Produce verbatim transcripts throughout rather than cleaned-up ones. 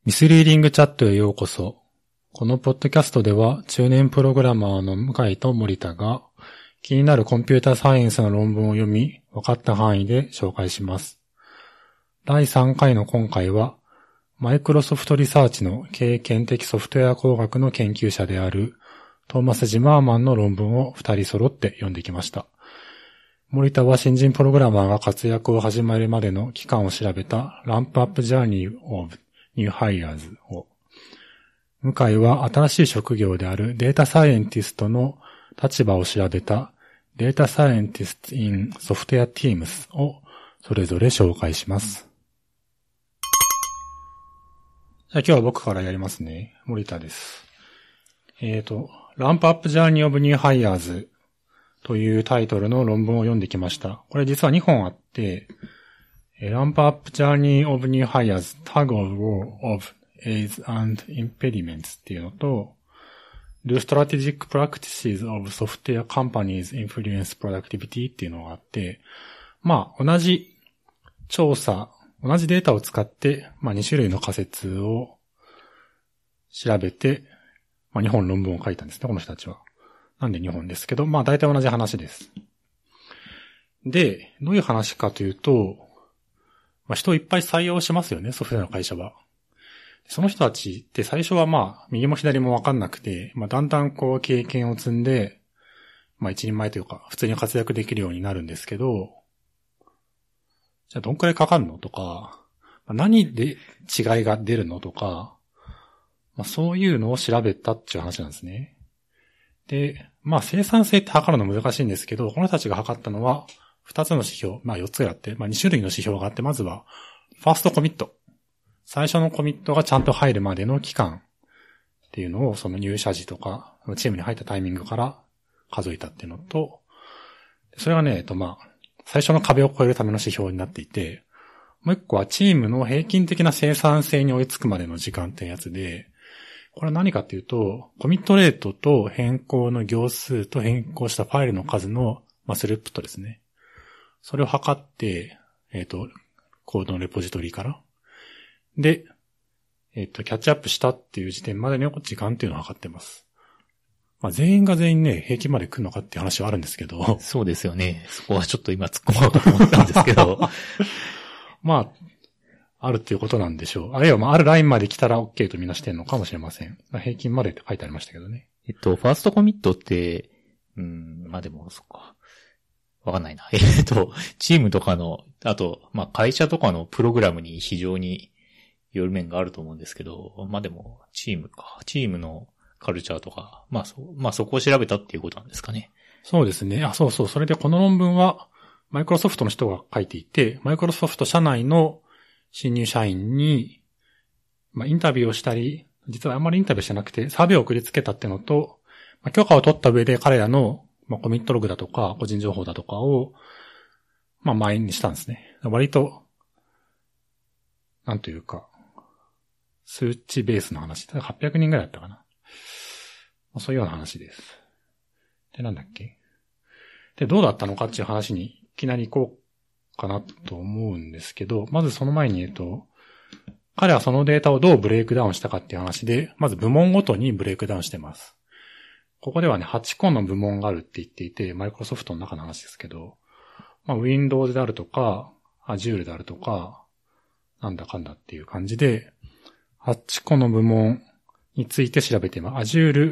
ミスリーディングチャットへようこそ。このポッドキャストでは中年プログラマーの向井と森田が気になるコンピュータサイエンスの論文を読み、分かった範囲で紹介します。だいさんかいの今回は、マイクロソフトリサーチの経験的ソフトウェア工学の研究者であるトーマス・ジマーマンの論文をふたり揃って読んできました。森田は新人プログラマーが活躍を始めるまでの期間を調べたランプアップジャーニーオブニューハイヤーズを、向井は新しい職業であるデータサイエンティストの立場を調べたデータサイエンティスト in ソフトウェアティームスをそれぞれ紹介します。じゃあ今日は僕からやりますね。森田です。えっと、ランプアップジャーニーオブニューハイヤーズというタイトルの論文を読んできました。これ実はにほんあって、ランプアップジャーニーオブニューハイヤーズ Tug of War of Aids and Impediments っていうのと、Do Strategic Practices of Software Companies Influence Productivity っていうのがあって、まあ同じ調査、同じデータを使って、まあに種類の仮説を調べて、まあにほん論文を書いたんですね、この人たちは。なんでにほんですけど、まあ大体同じ話です。で、どういう話かというと、まあ人をいっぱい採用しますよね、ソフトウェアの会社は。その人たちって最初はまあ右も左もわかんなくて、まあだんだんこう経験を積んで、まあ一人前というか普通に活躍できるようになるんですけど、じゃあどんくらいかかるのとか、何で違いが出るのとか、まあそういうのを調べたっていう話なんですね。で、まあ生産性って測るの難しいんですけど、この人たちが測ったのは二つの指標、まあ四つがあって、まあ二種類の指標があって、まずはファーストコミット。最初のコミットがちゃんと入るまでの期間っていうのをその入社時とかチームに入ったタイミングから数えたっていうのと、それがね、えっとまあ、最初の壁を越えるための指標になっていて、もう一個はチームの平均的な生産性に追いつくまでの時間ってやつで、これは何かっていうと、コミットレートと変更の行数と変更したファイルの数の、まあ、スループットですね。それを測って、えっと、コードのレポジトリから。で、えっと、キャッチアップしたっていう時点までの時間っていうのを測ってます。まあ、全員が全員ね、平均まで来るのかっていう話はあるんですけど。 そうですよね。そこはちょっと今突っ込もうと思ったんですけど。 まあ、あるっていうことなんでしょう。あるいは、まあ、あるラインまで来たら OK とみなしてるのかもしれません。まあ、平均までって書いてありましたけどね。 えっと、ファーストコミットって、うん、まあでも、そっか。わかんないな。えっと、チームとかの、あと、まあ会社とかのプログラムに非常による面があると思うんですけど、まあでも、チームか。チームのカルチャーとか、まあそ、まあそこを調べたっていうことなんですかね。 そうですね。あ、そうそう。それでこの論文は、マイクロソフトの人が書いていて、マイクロソフト社内の新入社員に、まあインタビューをしたり、実はあんまりインタビューしてなくて、サーベイを送りつけたっていうのと、まあ、許可を取った上で彼らの、まあ、コミットログだとか、個人情報だとかを、まあ、前にしたんですね。割と、なんというか、数値ベースの話。はっぴゃくにんぐらいだったかな。まあ、そういうような話です。で、なんだっけ。で、どうだったのかっていう話にいきなり行こうかなと思うんですけど、まずその前に言うと、彼はそのデータをどうブレイクダウンしたかっていう話で、まず部門ごとにブレイクダウンしてます。ここではね、はちこの部門があるって言っていて、マイクロソフトの中の話ですけど、まあ、Windows であるとか、Azure であるとか、なんだかんだっていう感じで、はちこの部門について調べています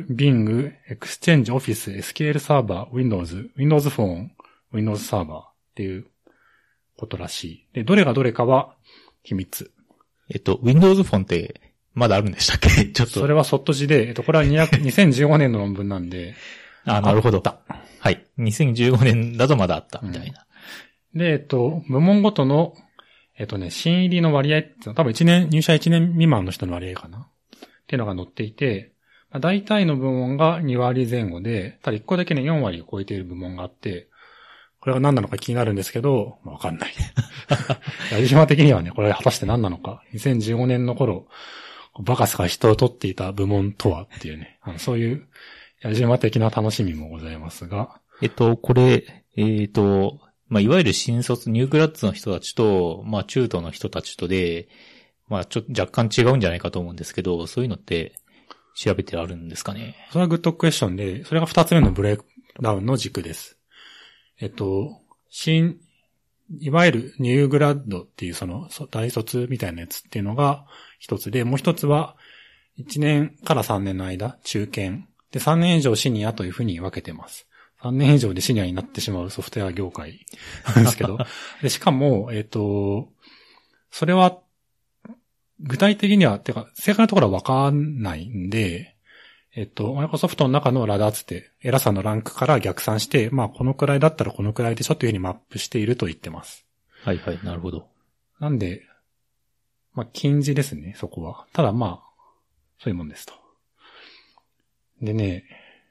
。Azure、Bing、Exchange、Office、エスキューエル Server、Windows、Windows Phone、Windows Server っていうことらしい。で、どれがどれかは秘密。 えっと、Windows Phone ってまだあるんでしたっけ？ちょっと。 それはそっとじで、えっと、これはにせんじゅうごねんの論文なんで。 あ、なるほど。はい。にせんじゅうごねんだとまだあったみたいな。 うん、で、えっと、部門ごとの、えっとね、新入りの割合って、多分いちねん、入社いちねん未満の人の割合かなっていうのが載っていて、大体の部門がにわりぜん後で、ただいっこだけね、よんわりを超えている部門があって、これが何なのか気になるんですけど、わかんない。矢島的にはね、これ果たして何なのか。にせんじゅうごねんの頃、バカスが人を取っていた部門とはっていうね、あのそういう矢島的な楽しみもございますが。 えっと、これ、えっと、まあ、いわゆる新卒、ニューグラッツの人たちと、まあ、中途の人たちとで、 まあちょっと若干違うんじゃないかと思うんですけど、そういうのって調べてあるんですかね。 それはグッドクエスチョンで、それが二つ目のブレイクダウンの軸です。えっと、新、いわゆるニューグラッドっていうその大卒みたいなやつっていうのが一つで、もう一つはいちねんからさんねんの間、中堅。で、さんねん以上シニアというふうに分けてます。さんねん以上でシニアになってしまうソフトウェア業界なんですけど。で、しかも、えっと、それは、具体的には、てか、正確なところは分かんないんで、えっと、マイクロソフトの中のラダーつって、偉さのランクから逆算して、まあ、このくらいだったらこのくらいでしょというふうにマップしていると言ってます。 はいはい、なるほど。 なんで、まあ、禁じですね、そこは。ただまあ、そういうもんですと。でね、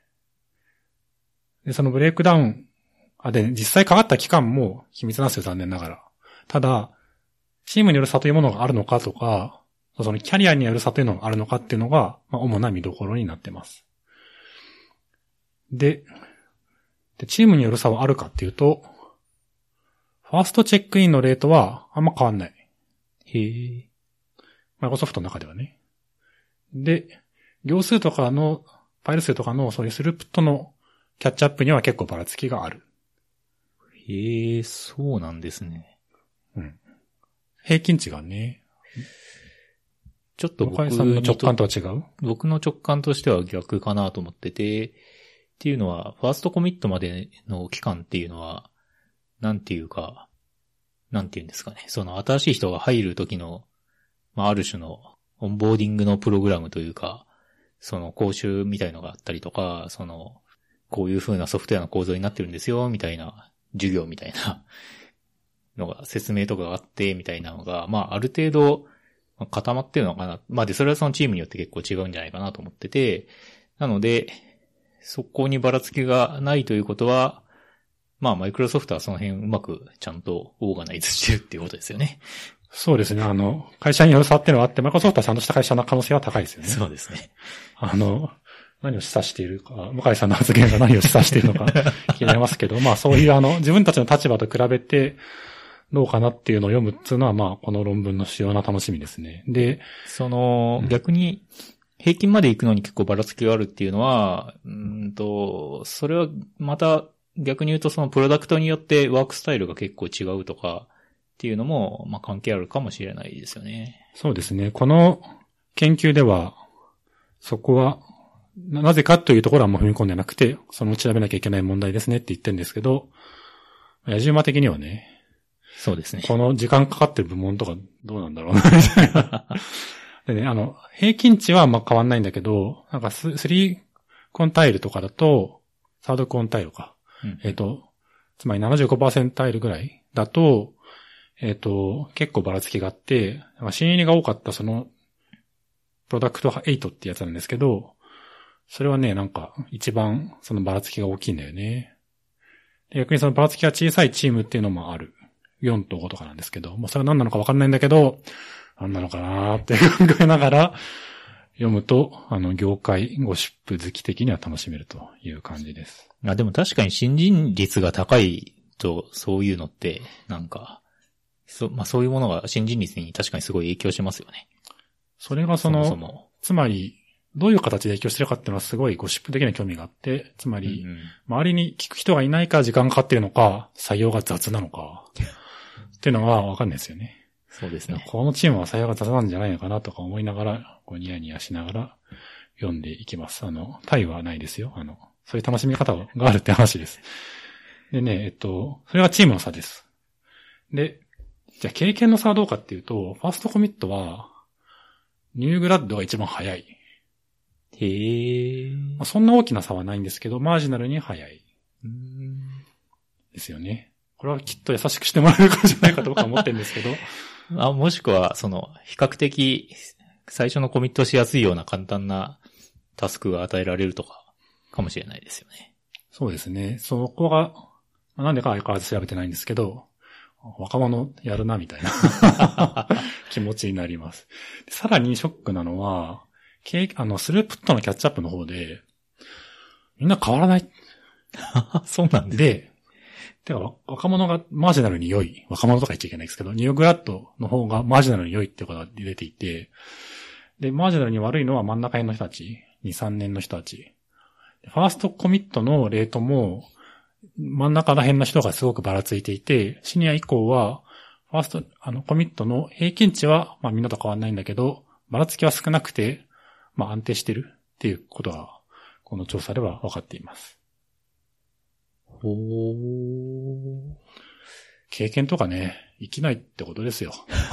で、そのブレイクダウン、あ、で、実際かかった期間も秘密なんですよ、残念ながら。ただ、チームによる差というものがあるのかとか、そのキャリアによる差というのがあるのかっていうのが、まあ、主な見どころになってます。で、で、チームによる差はあるかっていうと、ファーストチェックインのレートはあんま変わんない。 へえ。 マイクロソフトの中ではね。で、行数とかの、ファイル数とかのそういうスループットのキャッチアップには結構ばらつきがある。 へえ、そうなんですね。 うん。平均値がね。 ちょっと僕向井さんの直感とは違う？ 僕の直感としては逆かなと思ってて、っていうのは、ファーストコミットまでの期間っていうのは、なんていうか、なんていうんですかね。その新しい人が入る時の、まあ、ある種のオンボーディングのプログラムというか、その講習みたいのがあったりとか、その、こういう風なソフトウェアの構造になってるんですよ、みたいな、授業みたいなのが、説明とかがあって、みたいなのが、まあ、ある程度、固まってるのかな。まあ、で、それはそのチームによって結構違うんじゃないかなと思ってて、なので、そこにばらつきがないということは、まあ、マイクロソフトはその辺うまくちゃんとオーガナイズしてるっていうことですよね。 そうですね。あの、会社による差っていうのはあって、マイクロソフトはちゃんとした会社の可能性は高いですよね。 そうですね。 あの、何を示唆しているか、向井さんの発言が何を示唆しているのか気になりますけど、まあそういうあの、自分たちの立場と比べてどうかなっていうのを読むっていうのは、まあこの論文の主要な楽しみですね。で、 その、うん、逆に平均まで行くのに結構ばらつきがあるっていうのは、うんと、それはまた逆に言うとそのプロダクトによってワークスタイルが結構違うとかっていうのも、まあ関係あるかもしれないですよね。 そうですね。この研究では、そこは、なぜかというところはもう踏み込んでなくて、その調べなきゃいけない問題ですねって言ってるんですけど、野獣馬的にはね、 そうですね。 この時間かかってる部門とかどうなんだろうな、みたいな。でね、あの、平均値はまあ変わんないんだけど、なんかス、スリーコンタイルとかだと、サードコンタイルか。うん、えっと、つまり ななじゅうごパーセント タイルぐらいだと、えっと、結構ばらつきがあって、新入りが多かったその、プロダクトはちってやつなんですけど、それはね、なんか、一番そのばらつきが大きいんだよね。で逆にそのばらつきが小さいチームっていうのもある。よんとごとかなんですけど、もうそれは何なのか分かんないんだけど、何なのかなーって考えながら読むと、あの、業界ゴシップ好き的には楽しめるという感じです。 あ、でも確かに新人率が高いと、そういうのって、なんか、そ、まあ、そういうものが新人率に確かにすごい影響しますよね。 それがその、 そもそもつまり、どういう形で影響してるかっていうのはすごいゴシップ的な興味があって、つまり、うんうん、周りに聞く人がいないから時間かかってるのか、採用が雑なのか、っていうのはわかんないですよね。 そうですね。 このチームは採用が雑なんじゃないのかなとか思いながら、こうニヤニヤしながら読んでいきます。あの、タイはないですよ。あの、そういう楽しみ方があるって話です。でね、えっと、それがチームの差です。で、じゃあ経験の差はどうかっていうと、ファーストコミットは、ニューグラッドが一番早い。 へー。 まあ、そんな大きな差はないんですけど、マージナルに早い。 うーんですよね。これはきっと優しくしてもらえるからじゃないかと僕は思ってるんですけど。 あ、もしくは、その、比較的、最初のコミットしやすいような簡単なタスクが与えられるとか、かもしれないですよね。 そうですね。そこが、なんでか相変わらず調べてないんですけど、若者やるなみたいな気持ちになります。さらにショックなのは、あの、スループットのキャッチアップの方で、みんな変わらない。 そうなんです。 で、 てか、若者がマージナルに良い、若者とか言っちゃいけないですけど、ニューグラッドの方がマージナルに良いってことが出ていて、で、マージナルに悪いのは真ん中辺の人たち、に、さんねんの人たち。ファーストコミットのレートも、真ん中ら辺の人がすごくばらついていて、シニア以降は、ファースト、あの、コミットの平均値は、まあみんなと変わんないんだけど、ばらつきは少なくて、まあ安定してるっていうことが、この調査では分かっています。 ほー。 経験とかね、生きないってことですよ。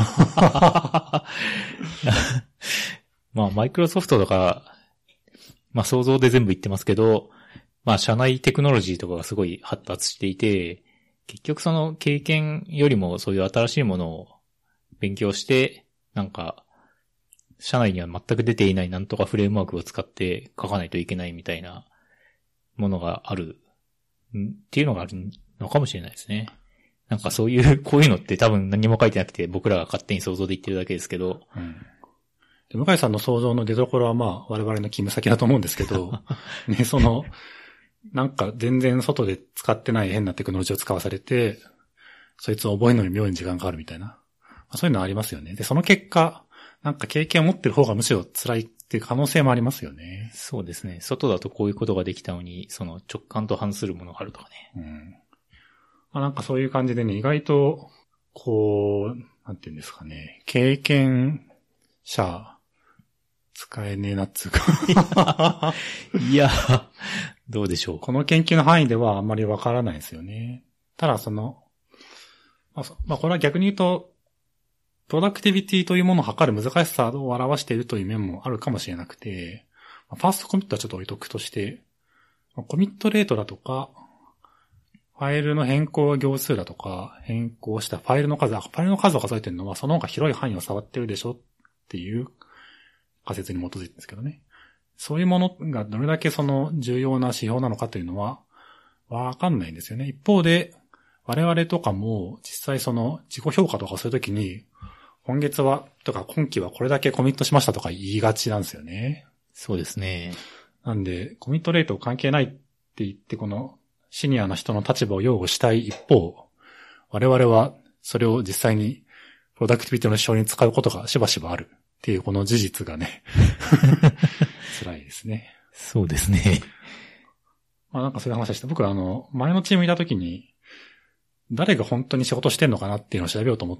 まあ、マイクロソフトとか、まあ想像で全部言ってますけど、まあ社内テクノロジーとかがすごい発達していて、結局その経験よりもそういう新しいものを勉強して、なんか、社内には全く出ていないなんとかフレームワークを使って書かないといけないみたいなものがあるっていうのがあるのかもしれないですね。なんかそういう、こういうのって多分何も書いてなくて僕らが勝手に想像で言ってるだけですけど。 うん、で向井さんの想像の出所はまあ我々の勤務先だと思うんですけど、ね、その、なんか全然外で使ってない変なテクノロジーを使わされて、そいつを覚えるのに妙に時間かかるみたいな。まあ、そういうのありますよね。で、その結果、なんか経験を持ってる方がむしろ辛いっていう可能性もありますよね。 そうですね。外だとこういうことができたのに、その直感と反するものがあるとかね。 うん。まあ、なんかそういう感じでね、意外と、こう、なんていうんですかね、経験者、使えねえなっつうか。 いや、どうでしょう。 この研究の範囲ではあんまりわからないですよね。ただその、まあ、まあ、これは逆に言うと、プロダクティビティというものを測る難しさを表しているという面もあるかもしれなくて、ファーストコミットはちょっと置いとくとして、コミットレートだとか、ファイルの変更行数だとか、変更したファイルの数、ファイルの数を数えてるのはその方が広い範囲を触ってるでしょっていう仮説に基づいてるんですけどね。そういうものがどれだけその重要な指標なのかというのはわかんないんですよね。一方で、我々とかも実際その自己評価とかそういう時に、今月は、とか今期はこれだけコミットしましたとか言いがちなんですよね。 そうですね。 なんで、コミットレート関係ないって言って、このシニアな人の立場を擁護したい一方、我々はそれを実際にプロダクティビティの指標に使うことがしばしばあるっていうこの事実がね、辛いですね。 そうですね。 まあなんかそういう話でした。僕はあの、前のチームにいた時に、誰が本当に仕事してんのかなっていうのを調べようと思って、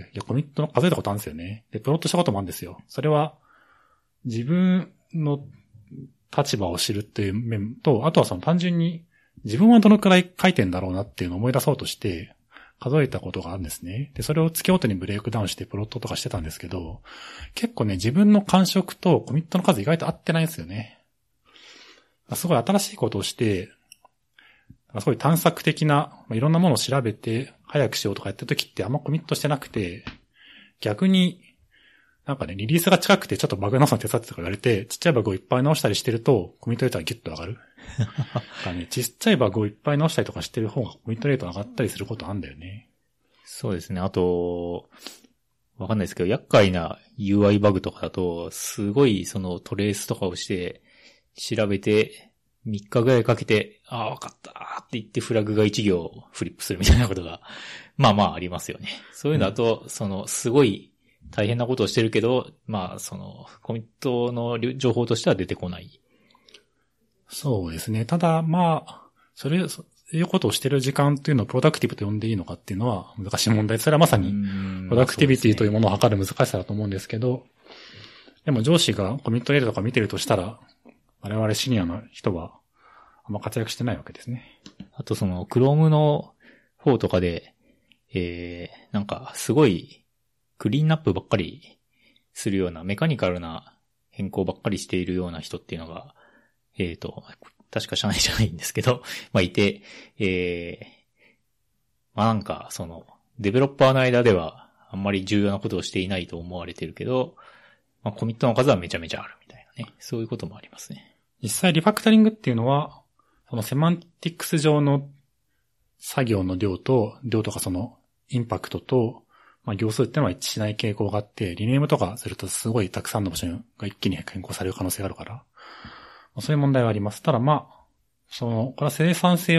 いや、コミットの数えたことあるんですよね。で、プロットしたこともあるんですよ。それは、自分の立場を知るっていう面と、あとはその単純に、自分はどのくらい書いてんだろうなっていうのを思い出そうとして、数えたことがあるんですね。で、それを月ごとにブレイクダウンしてプロットとかしてたんですけど、結構ね、自分の感触とコミットの数意外と合ってないんですよね。すごい新しいことをして、すごい探索的な、まあ、いろんなものを調べて早くしようとかやってるときってあんまコミットしてなくて、逆になんかね、リリースが近くてちょっとバグ直すの手伝ってとか言われて、ちっちゃいバグをいっぱい直したりしてると、コミットレートがギュッと上がる。だからね、ちっちゃいバグをいっぱい直したりとかしてる方がコミットレート上がったりすることあるんだよね。 そうですね。あと、わかんないですけど、厄介な ユーアイ バグとかだと、すごいそのトレースとかをして、調べて、みっかぐらいかけて、ああ、わかったって言ってフラグがいち行フリップするみたいなことが、まあまあありますよね。そういうのだと、うん、その、すごい大変なことをしてるけど、まあ、その、コミットの情報としては出てこない。 そうですね。ただ、まあ、それ、そういうことをしてる時間っていうのをプロダクティブと呼んでいいのかっていうのは難しい問題。それはまさに、プロダクティビティというものを測る難しさだと思うんですけど、でも上司がコミットレートとか見てるとしたら、我々シニアの人はあんま活躍してないわけですね。 あとその Chrome の方とかで、えー、なんかすごいクリーンナップばっかりするようなメカニカルな変更ばっかりしているような人っていうのが、えーと、確か社内じゃないんですけど、まあいて、えー、まあなんかそのデベロッパーの間ではあんまり重要なことをしていないと思われてるけど、まあコミットの数はめちゃめちゃあるみたいなね。そういうこともありますね。 実際リファクタリングっていうのは、そのセマンティックス上の作業の量と、量とかそのインパクトと、まあ行数っていうのは一致しない傾向があって、リネームとかするとすごいたくさんの場所が一気に変更される可能性があるから、そういう問題はあります。ただまあ、その、これは生産性を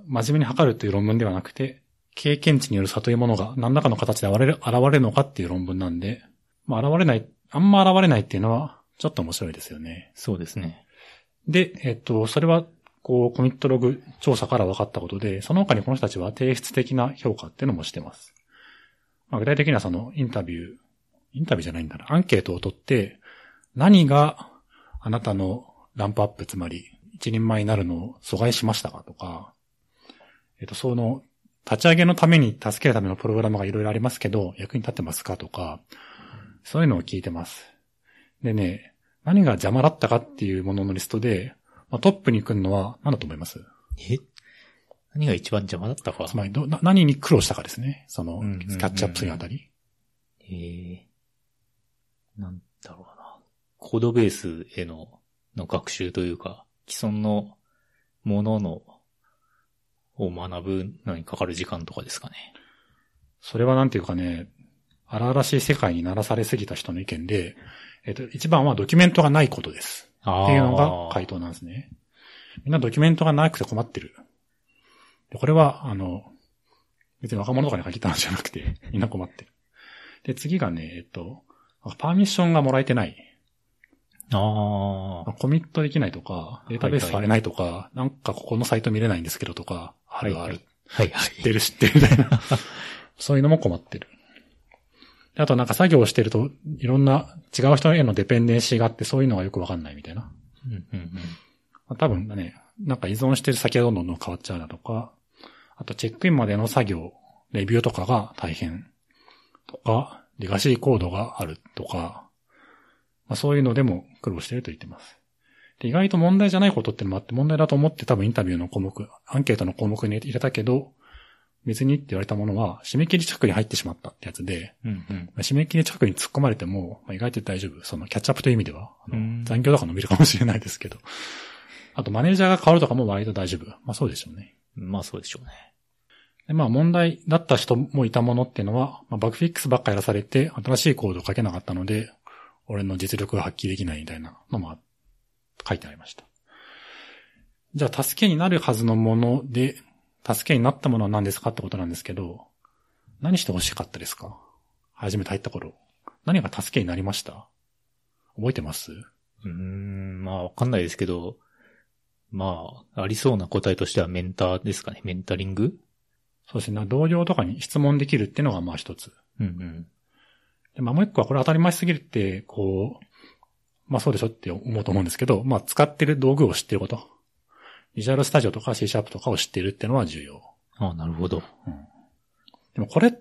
真面目に測るという論文ではなくて、経験値による差というものが何らかの形で現れる、現れるのかっていう論文なんで、まあ現れない、あんま現れないっていうのはちょっと面白いですよね。 そうですね。 で、えっと、それは、こう、コミットログ調査から分かったことで、その他にこの人たちは提出的な評価っていうのもしてます。まあ、具体的にはそのインタビュー、インタビューじゃないんだな、アンケートを取って、何があなたのランプアップ、つまり一人前になるのを阻害しましたかとか、えっと、その、立ち上げのために助けるためのプログラムがいろいろありますけど、役に立ってますかとか、そういうのを聞いてます。でね、何が邪魔だったかっていうもののリストで、まあ、トップに来るのは何だと思います？ え？何が一番邪魔だったか？ つまりど、な、何に苦労したかですね。その、キャッチアップするあたり。 ええー、なんだろうな。コードベースへの、の学習というか、既存のものの、を学ぶのにかかる時間とかですかね。 それはなんていうかね、荒々しい世界に鳴らされすぎた人の意見で、えっと、一番はドキュメントがないことです。っていうのが回答なんですね。みんなドキュメントがなくて困ってる。でこれは、あの、別に若者とかに限った話じゃなくて、みんな困ってる。で、次がね、えっと、パーミッションがもらえてない。 ああ。 コミットできないとか、データベース触れないとか、はいはい、なんかここのサイト見れないんですけどとか、あるある。 はいはい。 知ってる知ってるみたいな。そういうのも困ってる。あとなんか作業をしてると、いろんな違う人へのデペンデンシーがあって、そういうのがよくわかんないみたいな。 うんうんうんまあ、多分ね、なんか依存してる先がどんどん変わっちゃうなとか、あとチェックインまでの作業、レビューとかが大変とか、レガシーコードがあるとか、まあ、そういうのでも苦労してると言ってます。で、意外と問題じゃないことってのもあって、問題だと思って多分インタビューの項目、アンケートの項目に入れたけど、別にって言われたものは、締め切り近くに入ってしまったってやつで、 うんうんまあ、締め切り近くに突っ込まれても、まあ、意外と大丈夫。そのキャッチアップという意味では、あの残業とか伸びるかもしれないですけど。あとマネージャーが変わるとかも割と大丈夫。まあそうでしょうね。 まあそうでしょうね。 でまあ問題だった人もいたものっていうのは、まあ、バグフィックスばっかやらされて、新しいコードを書けなかったので、俺の実力が発揮できないみたいなのも書いてありました。じゃあ助けになるはずのもので、助けになったものは何ですかってことなんですけど、何して欲しかったですか？初めて入った頃。何が助けになりました？覚えてます？ うーん、まあわかんないですけど、まあ、ありそうな答えとしてはメンターですかね。メンタリング？ そうですね。同僚とかに質問できるっていうのがまあ一つ。 うんうん。 で、まあもう一個はこれ当たり前すぎるって、こう、まあそうでしょって思うと思うんですけど、まあ使ってる道具を知ってること。ビジュアルスタジオとか C シャープとかを知ってるっていうのは重要。 ああ、なるほど。 うん。でもこれって、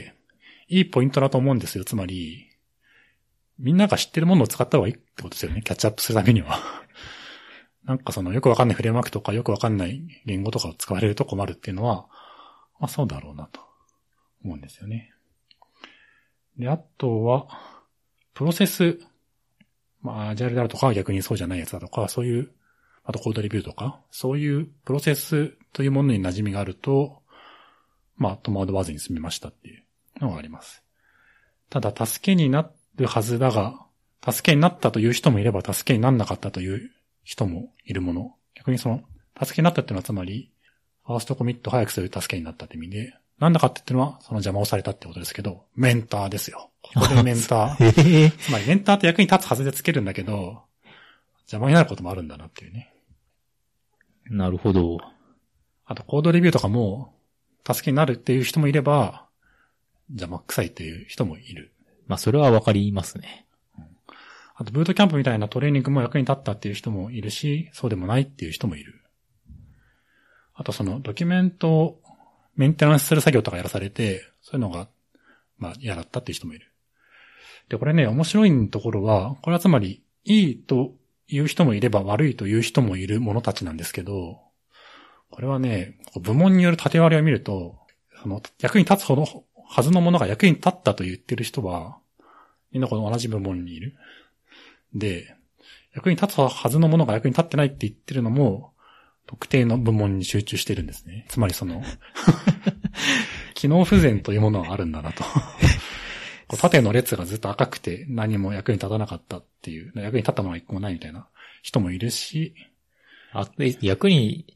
いいポイントだと思うんですよ。つまり、みんなが知ってるものを使った方がいいってことですよね。キャッチアップするためには。なんかそのよくわかんないフレームワークとかよくわかんない言語とかを使われると困るっていうのは、まあそうだろうなと思うんですよね。で、あとは、プロセス、まあアジャイルであるとか逆にそうじゃないやつだとか、そういう、あとコードレビューとか、そういうプロセスというものに馴染みがあると、まあ戸惑わずに済みましたっていうのがあります。ただ助けになるはずだが、助けになったという人もいれば助けにならなかったという人もいるもの。逆にその、助けになったっていうのはつまり、ファーストコミット早くする助けになったって意味で、なんだかっていうのはその邪魔をされたってことですけど、メンターですよ。ここでメンター。 えー、 つまりメンターって役に立つはずでつけるんだけど、邪魔になることもあるんだなっていうね。 なるほど。 あとコードレビューとかも、助けになるっていう人もいれば、邪魔くさいっていう人もいる。 まあそれはわかりますね。 うん、あとブートキャンプみたいなトレーニングも役に立ったっていう人もいるし、そうでもないっていう人もいる。あとそのドキュメントをメンテナンスする作業とかやらされて、そういうのが、まあ嫌だったっていう人もいる。で、これね、面白いところは、これはつまり、いいという人もいれば悪いという人もいる者たちなんですけど、これはね、部門による縦割りを見ると、その役に立つほどはずのものが役に立ったと言ってる人は、みんなこの同じ部門にいる。で、役に立つはずのものが役に立ってないって言ってるのも、特定の部門に集中してるんですね。つまりその、機能不全というものはあるんだなと。こう縦の列がずっと赤くて何も役に立たなかったっていう、役に立ったものが一個もないみたいな人もいるし、 あ、役に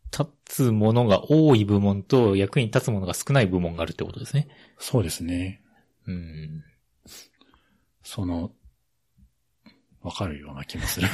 立つものが多い部門と役に立つものが少ない部門があるってことですね。 そうですね。 うん。 その、わかるような気もする。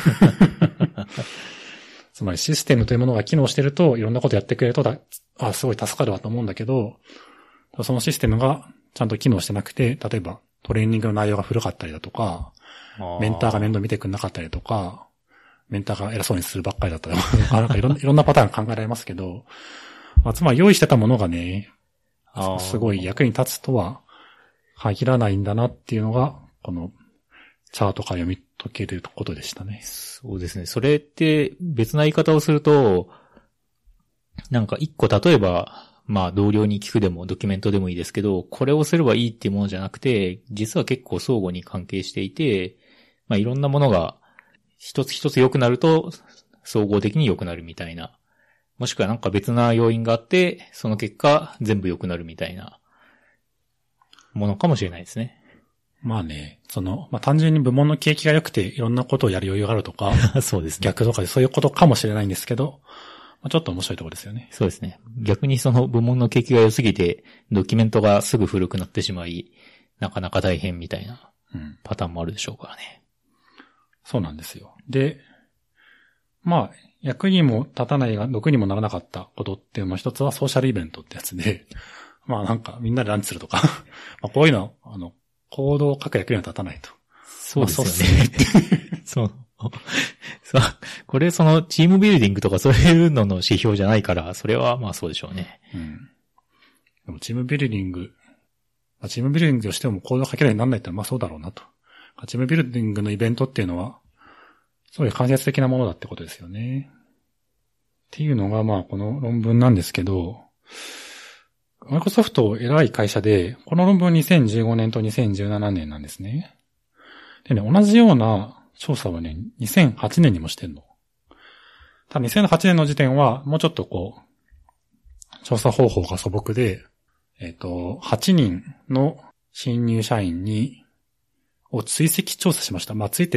つまりシステムというものが機能してるといろんなことやってくれるとだ、あ、すごい助かるわと思うんだけど、そのシステムがちゃんと機能してなくて、例えばトレーニングの内容が古かったりだとか、メンターが面倒見てくれなかったりとか、メンターが偉そうにするばっかりだったりとか、なんかいろんな、いろんなパターン考えられますけど、まあ、つまり用意してたものがね、すごい役に立つとは限らないんだなっていうのが、このチャートから読み解けることでしたね。 そうですね。それって別な言い方をすると、なんか一個例えば、まあ同僚に聞くでもドキュメントでもいいですけど、これをすればいいっていうものじゃなくて、実は結構相互に関係していて、まあいろんなものが一つ一つ良くなると総合的に良くなるみたいな。もしくはなんか別な要因があって、その結果全部良くなるみたいなものかもしれないですね。 まあね、その、まあ単純に部門の景気が良くていろんなことをやる余裕があるとか、 そうですね。 逆とかでそういうことかもしれないんですけど、まあ、ちょっと面白いところですよね。 そうですね。逆にその部門の景気が良すぎて、ドキュメントがすぐ古くなってしまい、なかなか大変みたいなパターンもあるでしょうからね。 うん、そうなんですよ。で、まあ、役にも立たないが毒にもならなかったことっていうのの一つはソーシャルイベントってやつで、まあなんかみんなでランチするとか、まあこういうのは、あの、行動を書く役には立たないと。 そうですよね。そう。そう。これそのチームビルディングとかそういうのの指標じゃないから、それはまあそうでしょうね。 うん。でもチームビルディング、チームビルディングとしても行動を書けるようにならないってのはまあそうだろうなと。チームビルディングのイベントっていうのは、そういう間接的なものだってことですよね。っていうのがまあこの論文なんですけど、マイクロソフト偉い会社で、この論文にせんじゅうごねんとにせんじゅうななねんなんですね。でね、同じような調査はね、にせんはちねんにもしてんの。ただにせんはちねんの時点は、もうちょっとこう、調査方法が素朴で、えっと、はちにんの新入社員に、を追跡調査しました。まあ、ついてって、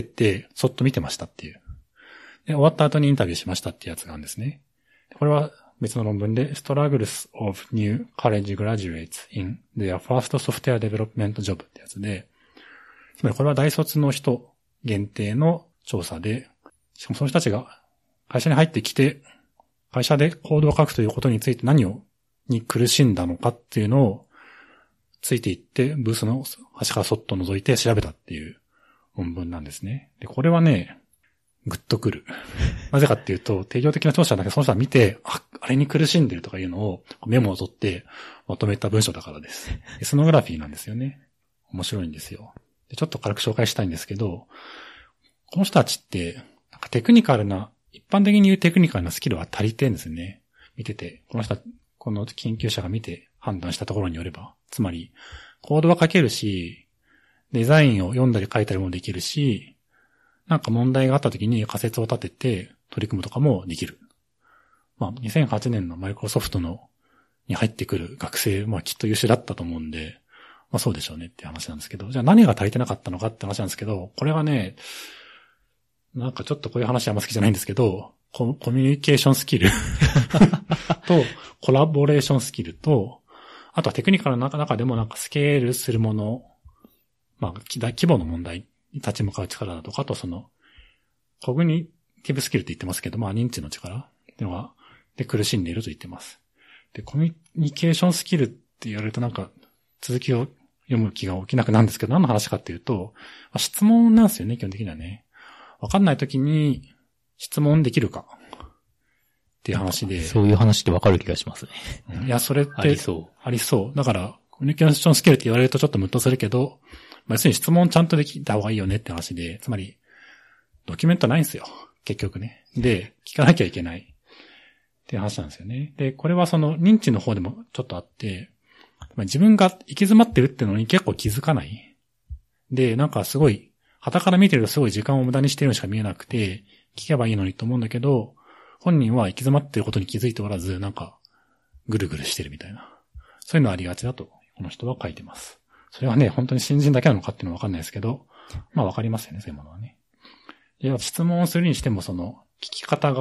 そっと見てましたっていう。で、終わった後にインタビューしましたっていうやつなんですね。これは別の論文で、Struggles of New College Graduates in their First Software Development Job ってやつで、つまりこれは大卒の人限定の調査で、しかもその人たちが会社に入ってきて、会社でコードを書くということについて何を、に苦しんだのかっていうのをついていって、ブースの端からそっと覗いて調べたっていう論文なんですね。で、これはね、グッとくる。なぜかっていうと、定量的な調査だけどその人は見て、あ、あれに苦しんでるとかいうのをメモを取ってまとめた文章だからです。エスノグラフィーなんですよね。面白いんですよ。でちょっと軽く紹介したいんですけど、この人たちって、なんかテクニカルな、一般的に言うテクニカルなスキルは足りてるんですよね。見てて、この人、この研究者が見て判断したところによれば、つまり、コードは書けるし、デザインを読んだり書いたりもできるし、なんか問題があった時に仮説を立てて取り組むとかもできる。まあ、にせんはちねんのマイクロソフトのに入ってくる学生、まあきっと優秀だったと思うんで、まあそうでしょうねっていう話なんですけど、じゃあ何が足りてなかったのかって話なんですけど、これはね、なんかちょっとこういう話あんま好きじゃないんですけど、コ, コミュニケーションスキルとコラボレーションスキルと、あとはテクニカルの中でもなんかスケールするもの、まあ規模の問題に立ち向かう力だとか、あとそのコグニティブスキルって言ってますけど、まあ認知の力っていうのがで苦しんでいると言ってます。で、コミュニケーションスキルって言われるとなんか続きを読む気が起きなくなるんですけど、何の話かっていうと、まあ、質問なんですよね、基本的にはね。わかんないときに質問できるかっていう話で。 そういう話ってわかる気がしますね。 いや、それってありそう。 ありそう。だから、コミュニケーションスキルって言われるとちょっとムッとするけど、まあ、要するに質問ちゃんとできた方がいいよねって話で、つまり、ドキュメントないんですよ。結局ね。で、聞かなきゃいけないっていう話なんですよね。で、これはその認知の方でもちょっとあって、自分が行き詰まってるっていうのに結構気づかない。で、なんかすごい、傍から見てるとすごい時間を無駄にしてるようにしか見えなくて、聞けばいいのにと思うんだけど、本人は行き詰まってることに気づいておらず、なんか、ぐるぐるしてるみたいな。そういうのありがちだと、この人は書いてます。それはね、本当に新人だけなのかっていうのはわかんないですけど、まあわかりますよね、そういうものはね。で、質問をするにしても、その、聞き方が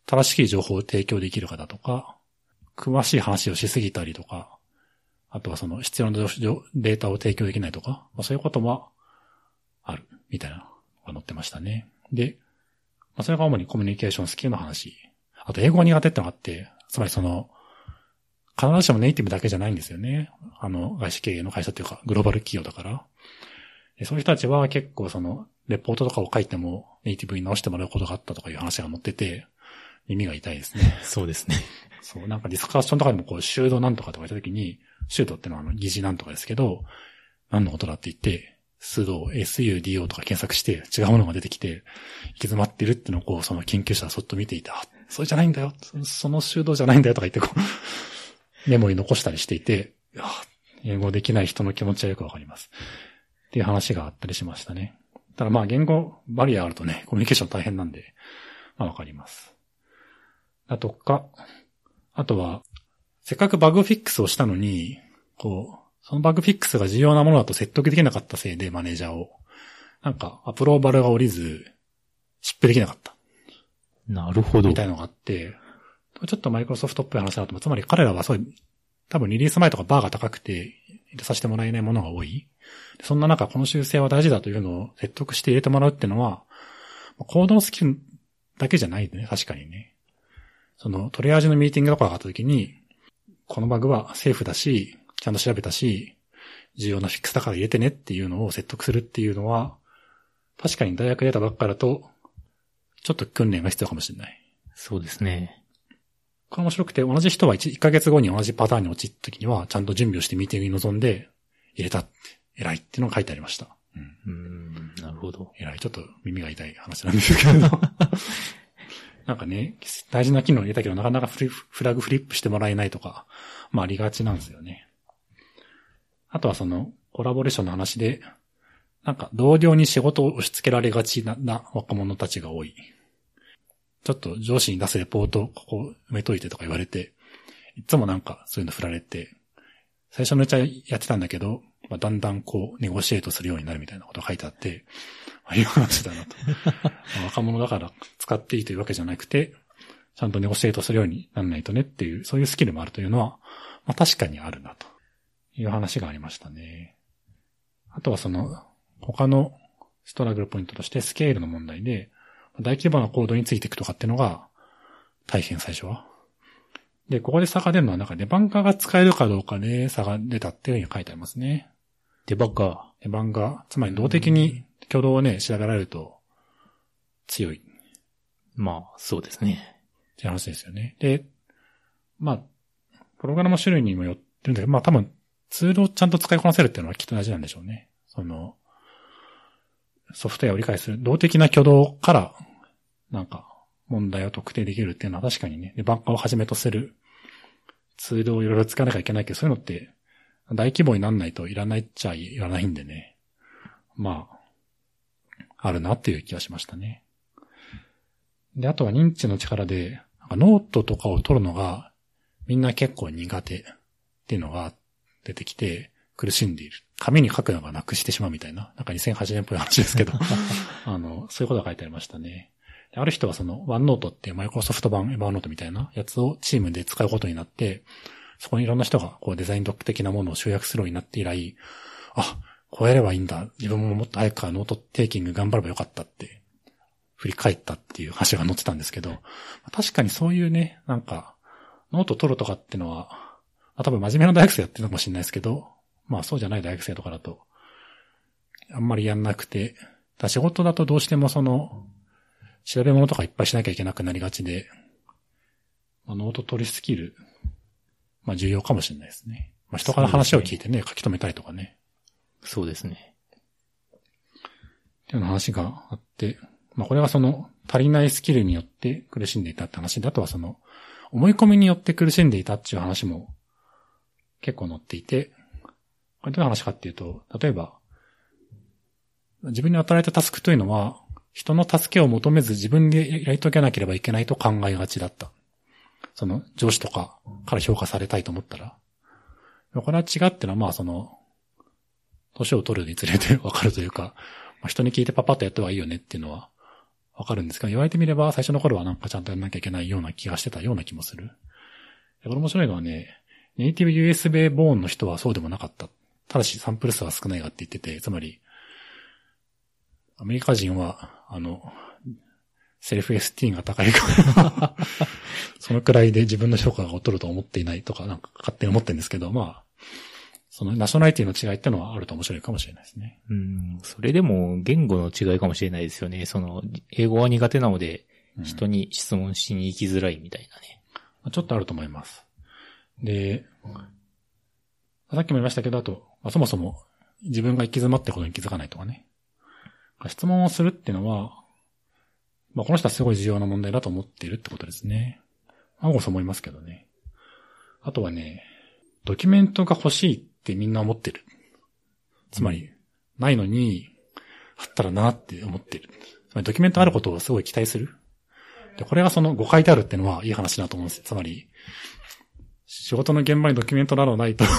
正しい情報を提供できるかだとか、詳しい話をしすぎたりとか、あとはその必要なデータを提供できないとか、まあ、そういうことはある、みたいなのが載ってましたね。で、まあ、それが主にコミュニケーションスキルの話。あと英語が苦手ってのがあって、つまりその、必ずしもネイティブだけじゃないんですよね。あの、外資経営の会社っていうか、グローバル企業だから。でそういう人たちは結構その、レポートとかを書いてもネイティブに直してもらうことがあったとかいう話が載ってて、耳が痛いですね。 そうですね。 そう、なんかディスカッションとかでもこう、修道なんとかとか言ったときに、修道ってのはあの、疑似なんとかですけど、何のことだって言って、スドー、エスユーディーオー とか検索して違うものが出てきて、行き詰まってるってのをこう、その研究者はそっと見ていた。それじゃないんだよ。その修道じゃないんだよとか言ってこう、メモに残したりしていて、いや英語できない人の気持ちはよくわかります。っていう話があったりしましたね。ただまあ言語バリアあるとね、コミュニケーション大変なんで、まあわかります。だとか、あとは、せっかくバグフィックスをしたのに、こう、そのバグフィックスが重要なものだと説得できなかったせいでマネージャーを、なんかアプローバルが降りず、シップできなかった。 なるほど。 みたいなのがあって、ちょっとマイクロソフトっぽい話だと、つまり彼らはそういう、多分リリース前とかバーが高くて入れさせてもらえないものが多い。そんな中、この修正は大事だというのを説得して入れてもらうっていうのは、コードのスキルだけじゃないね、確かにね。そのトリアージのミーティングとかがあった時に、このバグはセーフだし、ちゃんと調べたし、重要なフィックスだから入れてねっていうのを説得するっていうのは、確かに大学出たばっかりだと、ちょっと訓練が必要かもしれない。 そうですね。 これ面白くて、同じ人は 1, いっかげつごに同じパターンに陥った時には、ちゃんと準備をしてミーティングに臨んで、入れたって、偉いっていうのが書いてありました。 うん、うーんなるほど。 偉い。ちょっと耳が痛い話なんですけど。なんかね、大事な機能入れたけど、なかなかフリフラグフリップしてもらえないとか、まあありがちなんですよね。あとはその、コラボレーションの話で、なんか同僚に仕事を押し付けられがちな、な若者たちが多い。ちょっと上司に出すレポート、ここ埋めといてとか言われて、いつもなんかそういうの振られて、最初のうちはやってたんだけど、まあ、だんだんこう、ネゴシエートするようになるみたいなことが書いてあって、ああいう話だなと。若者だから使っていいというわけじゃなくて、ちゃんとネゴシエートするようにならないとねっていう、そういうスキルもあるというのは、まあ確かにあるなという話がありましたね。あとはその、他のストラグルポイントとしてスケールの問題で、大規模なコードについていくとかっていうのが大変最初は。で、ここで差が出るのはなんかデバンガーが使えるかどうかで差が出たっていうふうに書いてありますね。 デバンガー。 デバンガー。つまり動的に挙動をね、調べられると強い。 まあ、そうですね。 っていう話ですよね。で、まあ、プログラムの種類にもよってるんだけど、まあ多分ツールをちゃんと使いこなせるっていうのはきっと大事なんでしょうね。その、ソフトウェアを理解する動的な挙動からなんか問題を特定できるっていうのは確かにね、デバンガーをはじめとするツールをいろいろ使わなきゃいけないけど、そういうのって大規模になんないといらないっちゃいらないんでね。まあ、あるなっていう気がしましたね。で、あとは認知の力で、なんかノートとかを取るのがみんな結構苦手っていうのが出てきて苦しんでいる。紙に書くのがなくしてしまうみたいな、なんかにせんはちねんっぽい話ですけど、あの、そういうことが書いてありましたね。ある人はそのワンノートっていうマイクロソフト版エバーノートみたいなやつをチームで使うことになって、そこにいろんな人がこうデザインドック的なものを集約するようになって以来、あ、こうやればいいんだ。自分ももっと早くからノートテイキング頑張ればよかったって振り返ったっていう話が載ってたんですけど、確かにそういうね、なんかノート取るとかってのは、まあ、多分真面目な大学生やってるのかもしれないですけど、まあそうじゃない大学生とかだとあんまりやんなくて、だ仕事だとどうしてもその調べ物とかいっぱいしなきゃいけなくなりがちで、まあ、ノート取りスキル、まあ重要かもしれないですね。まあ人から話を聞いてね、書き留めたりとかね。 そうですね。 っていうような話があって、まあこれはその足りないスキルによって苦しんでいたって話で、あとはその思い込みによって苦しんでいたっていう話も結構載っていて、これどういう話かっていうと、例えば自分に与えられたタスクというのは人の助けを求めず自分でやり遂げなければいけないと考えがちだった。その上司とかから評価されたいと思ったら。これは違ってのはまあその、年を取るにつれてわかるというか、まあ、人に聞いてパパッとやった方がいいよねっていうのはわかるんですが、言われてみれば最初の頃はなんかちゃんとやんなきゃいけないような気がしてたような気もする。これ面白いのはね、ネイティブ ユーエス 米ボーンの人はそうでもなかった。ただしサンプル数は少ないがって言ってて、つまり、アメリカ人は、あの、セルフエスティーが高いからそのくらいで自分の評価が劣ると思っていないとか、なんか勝手に思ってるんですけど、まあ、そのナショナリティの違いってのはあると面白いかもしれないですね。 うん、それでも言語の違いかもしれないですよね。その、英語は苦手なので、人に質問しに行きづらいみたいなね。 うん、ちょっとあると思います。で、さっきも言いましたけど、あと、まあ、そもそも自分が行き詰まってことに気づかないとかね。質問をするっていうのは、まあ、この人はすごい重要な問題だと思っているってことですね。まあ、僕もそう思いますけどね。あとはね、ドキュメントが欲しいってみんな思ってる。つまり、ないのに、あったらなって思ってる。つまりドキュメントあることをすごい期待する。で、これがその誤解であるっていうのはいい話だと思うんですよ。つまり、仕事の現場にドキュメントなどないと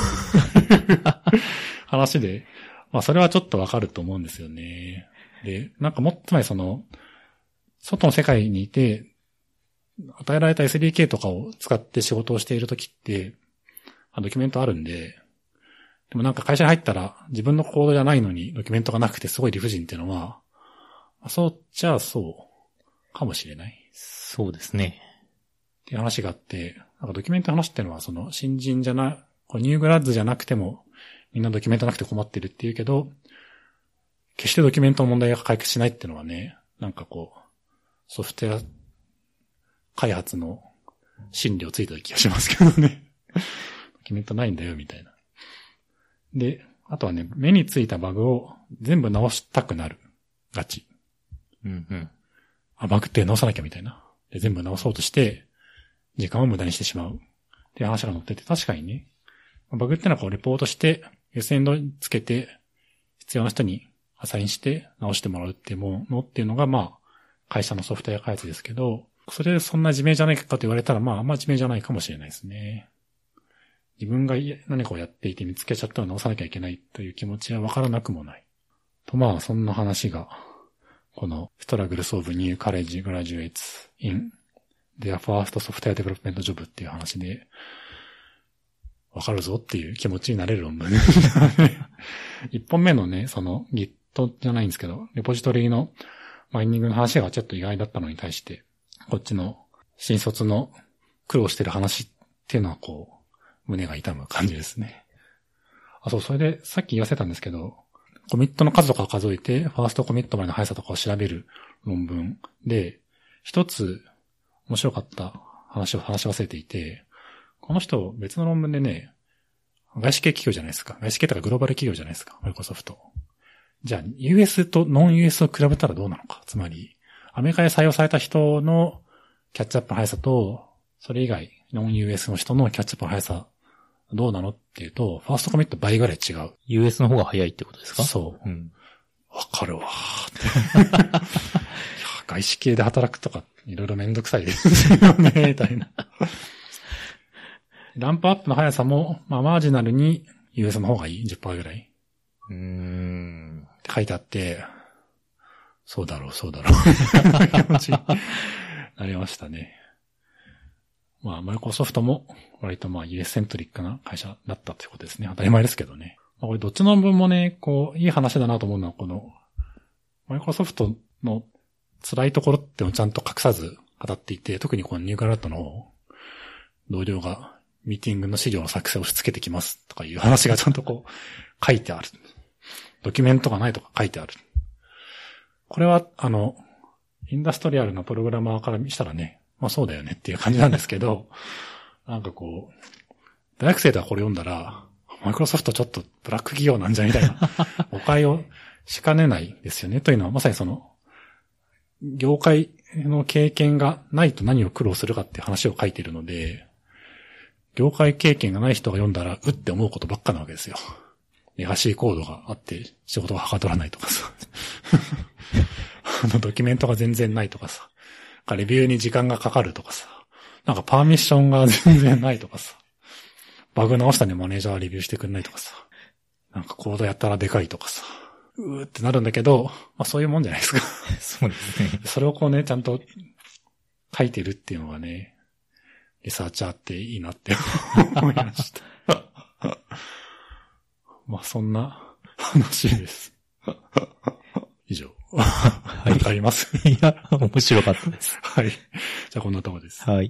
話で、まあそれはちょっとわかると思うんですよね。で、なんかもっと前その、外の世界にいて、与えられた エスディーケー とかを使って仕事をしているときって、ドキュメントあるんで、でもなんか会社に入ったら自分のコードじゃないのにドキュメントがなくてすごい理不尽っていうのは、そうじゃあそうかもしれない。 そうですね。 っていう話があって、なんかドキュメントの話っていうのはその新人じゃな、これニューグラッズじゃなくてもみんなドキュメントなくて困ってるっていうけど、決してドキュメントの問題が解決しないっていうのはね、なんかこう、ソフトウェア開発の心理をついた気がしますけどね。ドキュメントないんだよみたいな。で、あとはね、目についたバグを全部直したくなる。ガチ。 うんうん。 あ、バグって直さなきゃみたいな。で、全部直そうとして、時間を無駄にしてしまう。っていう話が載ってて、確かにね。バグってのはこう、レポートして、エスエンドつけて、必要な人にアサインして直してもらうっていうものっていうのが、まあ、会社のソフトウェア開発ですけど、それそんな自明じゃないかと言われたら、まあ、あんま自明じゃないかもしれないですね。自分が何かをやっていて見つけちゃったら直さなきゃいけないという気持ちはわからなくもない。と、まあ、そんな話が、この Struggles of New College Graduates in Their First Software Development Job っていう話で、わかるぞっていう気持ちになれる論文。一本目のね、その Git じゃないんですけど、レポジトリのマイニングの話がちょっと意外だったのに対して、こっちの新卒の苦労してる話っていうのはこう、胸が痛む感じですね。あ、そう、それでさっき言わせたんですけど、コミットの数とかを数えて、ファーストコミットまでの速さとかを調べる論文で、一つ面白かった話を話し忘れていて、この人別の論文でね、外資系企業じゃないですか。外資系とかグローバル企業じゃないですか。マイクロソフト。じゃあ ユーエス とノン ユーエス を比べたらどうなのか。つまり、アメリカで採用された人のキャッチアップの速さと、それ以外、ノン ユーエス の人のキャッチアップの速さ、どうなのっていうと、ファーストコミット倍ぐらい違う。 ユーエス の方が早いってことですか？ そう。 うん。 わかるわーって。いや、外資系で働くとか、いろいろめんどくさいですよね、みたいな。ランプアップの速さも、まあ、マージナルに ユーエス の方がいい ?じゅっパーセント ぐらい。 うーん。 って書いてあって、そうだろう、そうだろう。気持ちになりましたね。まあ、マイクロソフトも割とまあ ユーエス セントリックな会社だったということですね。当たり前ですけどね。まあ、これどっちの分もね、こう、いい話だなと思うのは、この、マイクロソフトの辛いところってのをちゃんと隠さず語っていて、特にこのニューガラットの同僚がミーティングの資料の作成をしつけてきますとかいう話がちゃんとこう書いてある。ドキュメントがないとか書いてある。これは、あの、インダストリアルなプログラマーからしたらね、まあそうだよねっていう感じなんですけど、なんかこう、大学生ではこれ読んだら、マイクロソフトちょっとブラック企業なんじゃみたいな誤解をしかねないですよね。というのはまさにその、業界の経験がないと何を苦労するかっていう話を書いているので、業界経験がない人が読んだら、うって思うことばっかなわけですよ。レガシーコードがあって仕事がはかどらないとかさ。あのドキュメントが全然ないとかさ。レビューに時間がかかるとかさ。なんかパーミッションが全然ないとかさ。バグ直したねマネージャーはレビューしてくんないとかさ。なんかコードやったらでかいとかさ。 うーってなるんだけど、まあそういうもんじゃないですか。 そうですね。 それをこうね、ちゃんと書いてるっていうのがね、リサーチャーっていいなって思いました。まあそんな話です。以上。はい。ありますいや、面白かったです。 はい。じゃあこんなとこです。 はい。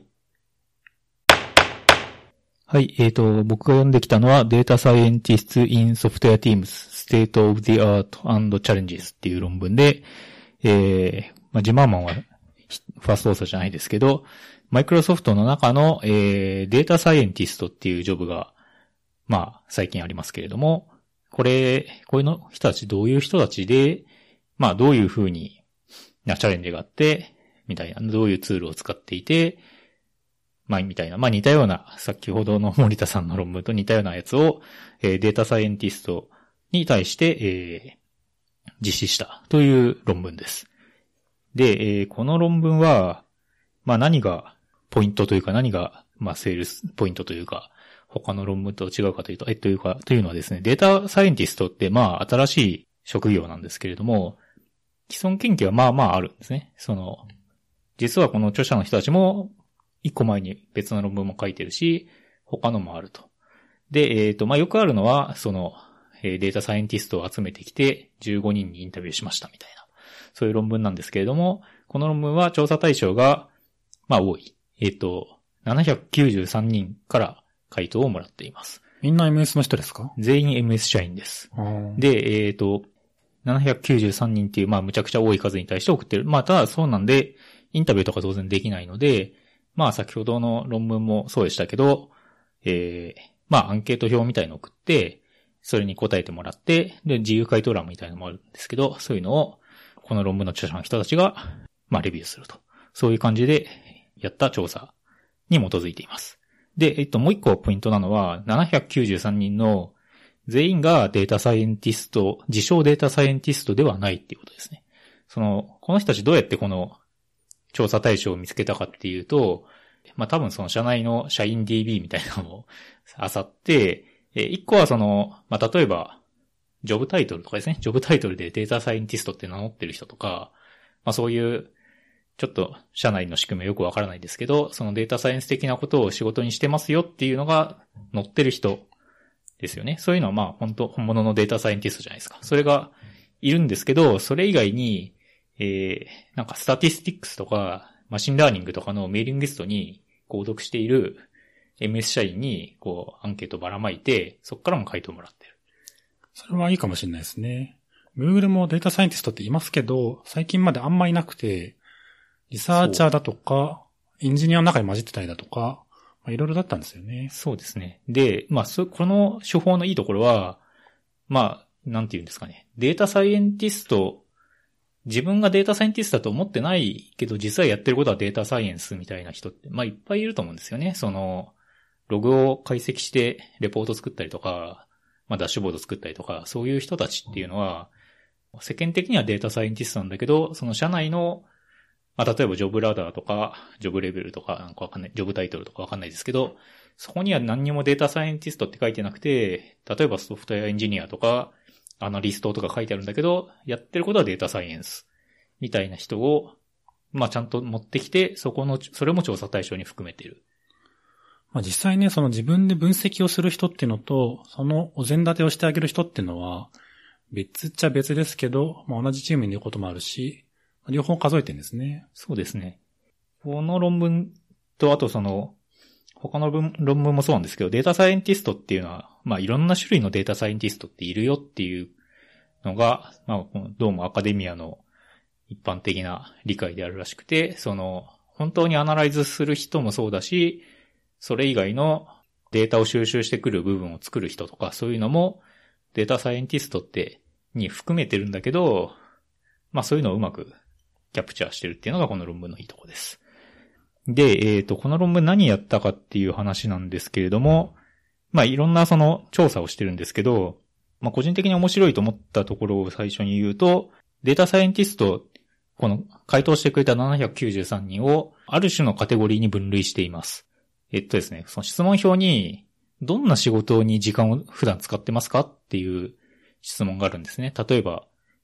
はい。えっ、ー、と、僕が読んできたのは Data Scientists in Software Teams State of the Art and Challenges っていう論文で、えー、まあ、ジマーマンはファーストオーサーじゃないですけど、マイクロソフトの中の、えー、データサイエンティストっていうジョブが、まあ、最近ありますけれども、これ、こういうの人たちどういう人たちで、まあ、どういう風になチャレンジがあって、みたいな、どういうツールを使っていて、まあ、みたいな、まあ似たような、先ほどの森田さんの論文と似たようなやつを、えー、データサイエンティストに対して、えー、実施したという論文です。で、えー、この論文は、まあ何がポイントというか何が、まあセールスポイントというか、他の論文と違うかというと、え、というか、というのはですね、データサイエンティストってまあ新しい職業なんですけれども、既存研究はまあまああるんですね。その、実はこの著者の人たちも、一個前に別の論文も書いてるし、他のもあると。で、えっと、まあ、よくあるのは、その、えー、データサイエンティストを集めてきて、じゅうごにんにインタビューしましたみたいな。そういう論文なんですけれども、この論文は調査対象が、まあ、多い。えっと、ななひゃくきゅうじゅうさんにんから回答をもらっています。 みんな エムエス の人ですか？ 全員 エムエス 社員です。で、えっと、ななひゃくきゅうじゅうさんにんっていう、まあ、むちゃくちゃ多い数に対して送ってる。まあ、ただそうなんで、インタビューとか当然できないので、まあ先ほどの論文もそうでしたけど、えー、まあアンケート表みたいのを送って、それに答えてもらって、で、自由回答欄みたいなのもあるんですけど、そういうのを、この論文の著者の人たちが、まあレビューすると。そういう感じでやった調査に基づいています。で、えっと、もう一個ポイントなのは、ななひゃくきゅうじゅうさんにんの全員がデータサイエンティスト、自称データサイエンティストではないっていうことですね。その、この人たちどうやってこの調査対象を見つけたかっていうと、まあ、多分その社内の社員 ディービー みたいなのを漁って、え、一個はその、まあ、例えば、ジョブタイトルとかですね。ジョブタイトルでデータサイエンティストって名乗ってる人とか、まあ、そういう、ちょっと社内の仕組みはよくわからないですけど、そのデータサイエンス的なことを仕事にしてますよっていうのが載ってる人ですよね。そういうのはまあ本当本物のデータサイエンティストじゃないですか。それがいるんですけど、それ以外に、えー、なんかスタティスティックスとかマシンラーニングとかのメーリングリストに購読している エムエス 社員にこうアンケートをばらまいて、そこからも回答をもらってる。 それはいいかもしれないですね。Google もデータサイエンティストっていますけど、最近まであんまいなくて、リサーチャーだとか、エンジニアの中に混じってたりだとか、まあ、いろいろだったんですよね。 そうですね。で、まあ、そ、この手法のいいところは、まあ、なんて言うんですかね。データサイエンティスト、自分がデータサイエンティストだと思ってないけど、実はやってることはデータサイエンスみたいな人って、まあ、いっぱいいると思うんですよね。その、ログを解析してレポート作ったりとか、まあ、ダッシュボード作ったりとか、そういう人たちっていうのは、世間的にはデータサイエンティストなんだけど、その社内のまあ、例えばジョブラダーとか、ジョブレベルとか、なんかわかんない、ジョブタイトルとかわかんないですけど、そこには何にもデータサイエンティストって書いてなくて、例えばソフトウェアエンジニアとか、アナリストとか書いてあるんだけど、やってることはデータサイエンスみたいな人を、まあ、ちゃんと持ってきて、そこの、それも調査対象に含めている。 まあ、実際ね、その自分で分析をする人っていうのと、そのお膳立てをしてあげる人っていうのは、別っちゃ別ですけど、まあ、同じチームにいることもあるし、両方数えてるんですね。 そうですね。この論文と、あとその、他の論文もそうなんですけど、データサイエンティストっていうのは、まあいろんな種類のデータサイエンティストっているよっていうのが、まあどうもアカデミアの一般的な理解であるらしくて、その、本当にアナライズする人もそうだし、それ以外のデータを収集してくる部分を作る人とか、そういうのもデータサイエンティストってに含めてるんだけど、まあそういうのをうまくキャプチャーしてるっていうのがこの論文のいいところです。で、えっと、この論文何やったかっていう話なんですけれども、まあいろんなその調査をしてるんですけど、まあ個人的に面白いと思ったところを最初に言うと、データサイエンティスト、この回答してくれたななひゃくきゅうじゅうさんにんをある種のカテゴリーに分類しています。えっとですね、その質問票にどんな仕事に時間を普段使ってますかっていう質問があるんですね。例えば、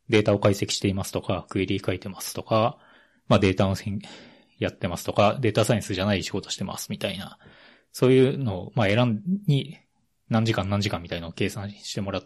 データを解析していますとか、クエリー書いてますとか、まあデータのやってますとか、データサイエンスじゃない仕事してますみたいな、そういうのを、まあ選んに何時間何時間みたいなのを計算してもらって、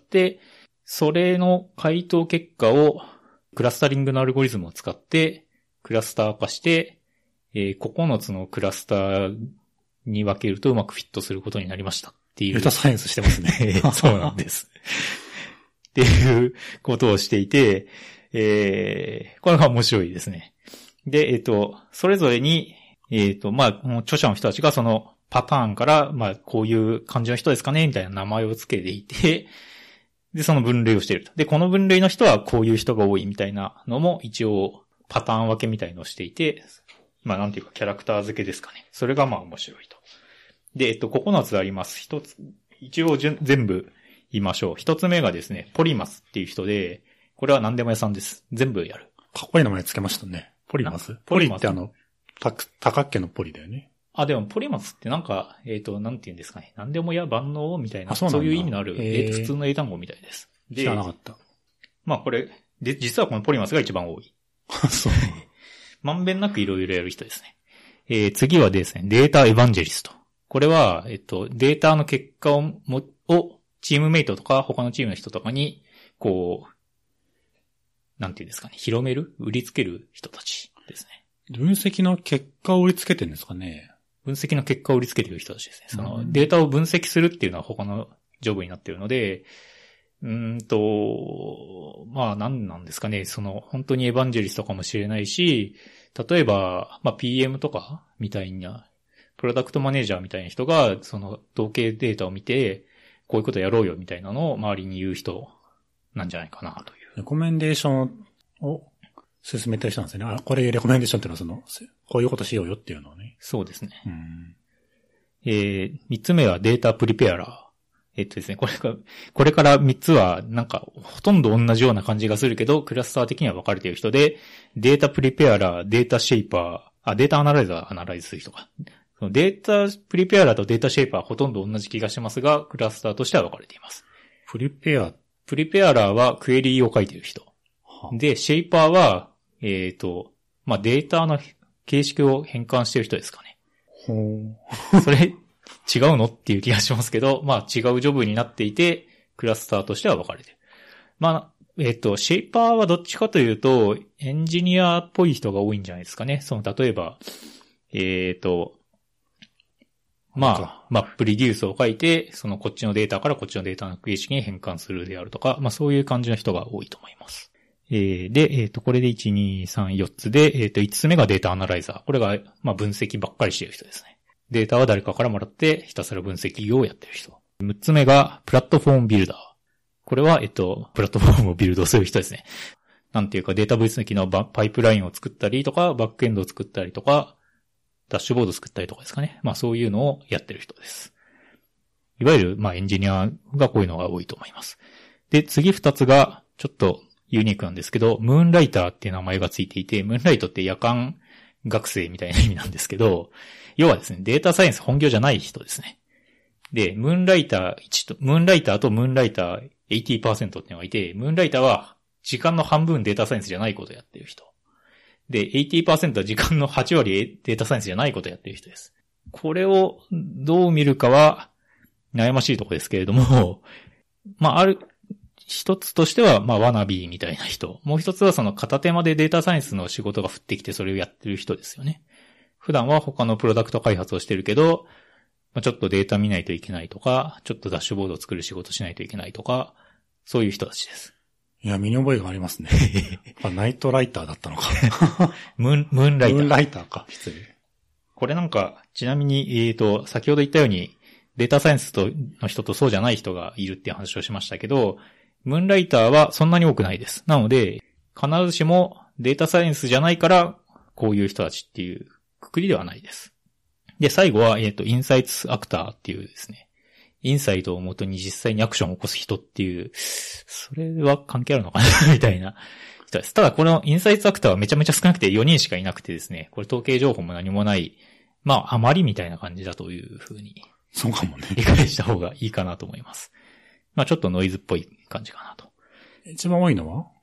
それの回答結果をクラスタリングのアルゴリズムを使ってクラスター化して、えー、ここのつのクラスターに分けるとうまくフィットすることになりましたっていう。 データサイエンスしてますね。 そうなんです。っていうことをしていて、えー、これが面白いですね。で、えっと、それぞれに、えっと、まあ、著者の人たちがそのパターンから、まあ、こういう感じの人ですかねみたいな名前をつけていて、で、その分類をしていると。で、この分類の人はこういう人が多いみたいなのも一応パターン分けみたいのをしていて、まあなんていうかキャラクター付けですかね。それがまあ面白いと。で、えっと、ここのつあります。一つ、一応全部言いましょう。一つ目がですね、ポリマスっていう人で、これは何でも屋さんです。全部やる。 かっこいい名前つけましたね。ポリマスポリってあの、た、多角形のポリだよね。 あ、でもポリマスってなんか、えっと、なんて言うんですかね。何でもや万能みたいな、そういう意味のある、えー、普通の英単語みたいです。 で、知らなかった。 まあこれ、で、実はこのポリマスが一番多い。 そう。 まんべんなくいろいろやる人ですね。えー、次はですね、データエヴァンジェリスト。これは、えっと、データの結果をも、を、チームメイトとか他のチームの人とかに、こう、なんていうんですかね、広める、売りつける人たちですね。 分析の結果を売りつけてるんですかね。 分析の結果を売りつけている人たちですね。その、データを分析するっていうのは他のジョブになっているので、うーんと、まあ何なんですかね、その、本当にエヴァンジェリストかもしれないし、例えば、まあ ピーエム とかみたいな、プロダクトマネージャーみたいな人が、その統計データを見て、こういうことやろうよみたいなのを周りに言う人なんじゃないかなという。 レコメンデーションを進めてる人なんですよね。あ、これレコメンデーションっていうのはその、こういうことしようよっていうのをね。 そうですね。 うん、 えー、三つ目はデータプリペアラー。えっとですね、これか、これから三つは、なんか、ほとんど同じような感じがするけど、クラスター的には分かれている人で、データプリペアラー、データシェイパー、あ、データアナライザー、アナライズする人か。そのデータプリペアラーとデータシェイパーはほとんど同じ気がしますが、クラスターとしては分かれています。 プリペアプリペアラーはクエリーを書いている人。で、シェイパーは、えっと、まあ、データの形式を変換している人ですかね。 ほう。それ、違うのっていう気がしますけど、まあ、違うジョブになっていて、クラスターとしては分かれてる。まあ、えっと、シェイパーはどっちかというと、エンジニアっぽい人が多いんじゃないですかね。その、例えば、えっと、まあ、マップリデュースを書いて、そのこっちのデータからこっちのデータの形式に変換するであるとか、まあそういう感じの人が多いと思います。えー、で、えっと、これでいち、に、さん、よっつで、えっと、いつつめがデータアナライザー。これが、まあ分析ばっかりしている人ですね。データは誰かからもらって、ひたすら分析をやっている人。むっつめが、プラットフォームビルダー。これは、えっと、プラットフォームをビルドする人ですね。なんていうか、データ分析のパイプラインを作ったりとか、バックエンドを作ったりとか、ダッシュボード作ったりとかですかね。まあそういうのをやってる人です。いわゆる、まあエンジニアがこういうのが多いと思います。で、次二つが、ちょっとユニークなんですけど、ムーンライターっていう名前がついていて、ムーンライトって夜間学生みたいな意味なんですけど、要はですね、データサイエンス本業じゃない人ですね。で、ムーンライターいちと、ムーンライターとムーンライター はちじゅっパーセント っていうのがいて、ムーンライターは時間の半分データサイエンスじゃないことをやってる人。で、はちじゅっパーセント は時間のはち割データサイエンスじゃないことをやってる人です。これをどう見るかは悩ましいところですけれども、まあ、ある、一つとしては、まあ、ワナビーみたいな人。もう一つはその片手間でデータサイエンスの仕事が降ってきてそれをやってる人ですよね。普段は他のプロダクト開発をしてるけど、まあ、ちょっとデータ見ないといけないとか、ちょっとダッシュボードを作る仕事しないといけないとか、そういう人たちです。 いや、身に覚えがありますね。ナイトライターだったのか。 ムーン、ムーンライター。 ムーンライターか、失礼。 これなんか、ちなみに、えっと、先ほど言ったように、データサイエンスとの人とそうじゃない人がいるっていう話をしましたけど、ムーンライターはそんなに多くないです。なので、必ずしもデータサイエンスじゃないから、こういう人たちっていうくくりではないです。で、最後は、えっと、インサイツアクターっていうですね、インサイトを元に実際にアクションを起こす人っていう、それは関係あるのかなみたいな人です。ただこのインサイツアクターはめちゃめちゃ少なくてよにんしかいなくてですね、これ統計情報も何もない、まあ、あまりみたいな感じだというふうに。 そうかもね。 理解した方がいいかなと思います。まあちょっとノイズっぽい感じかなと。 一番多いのは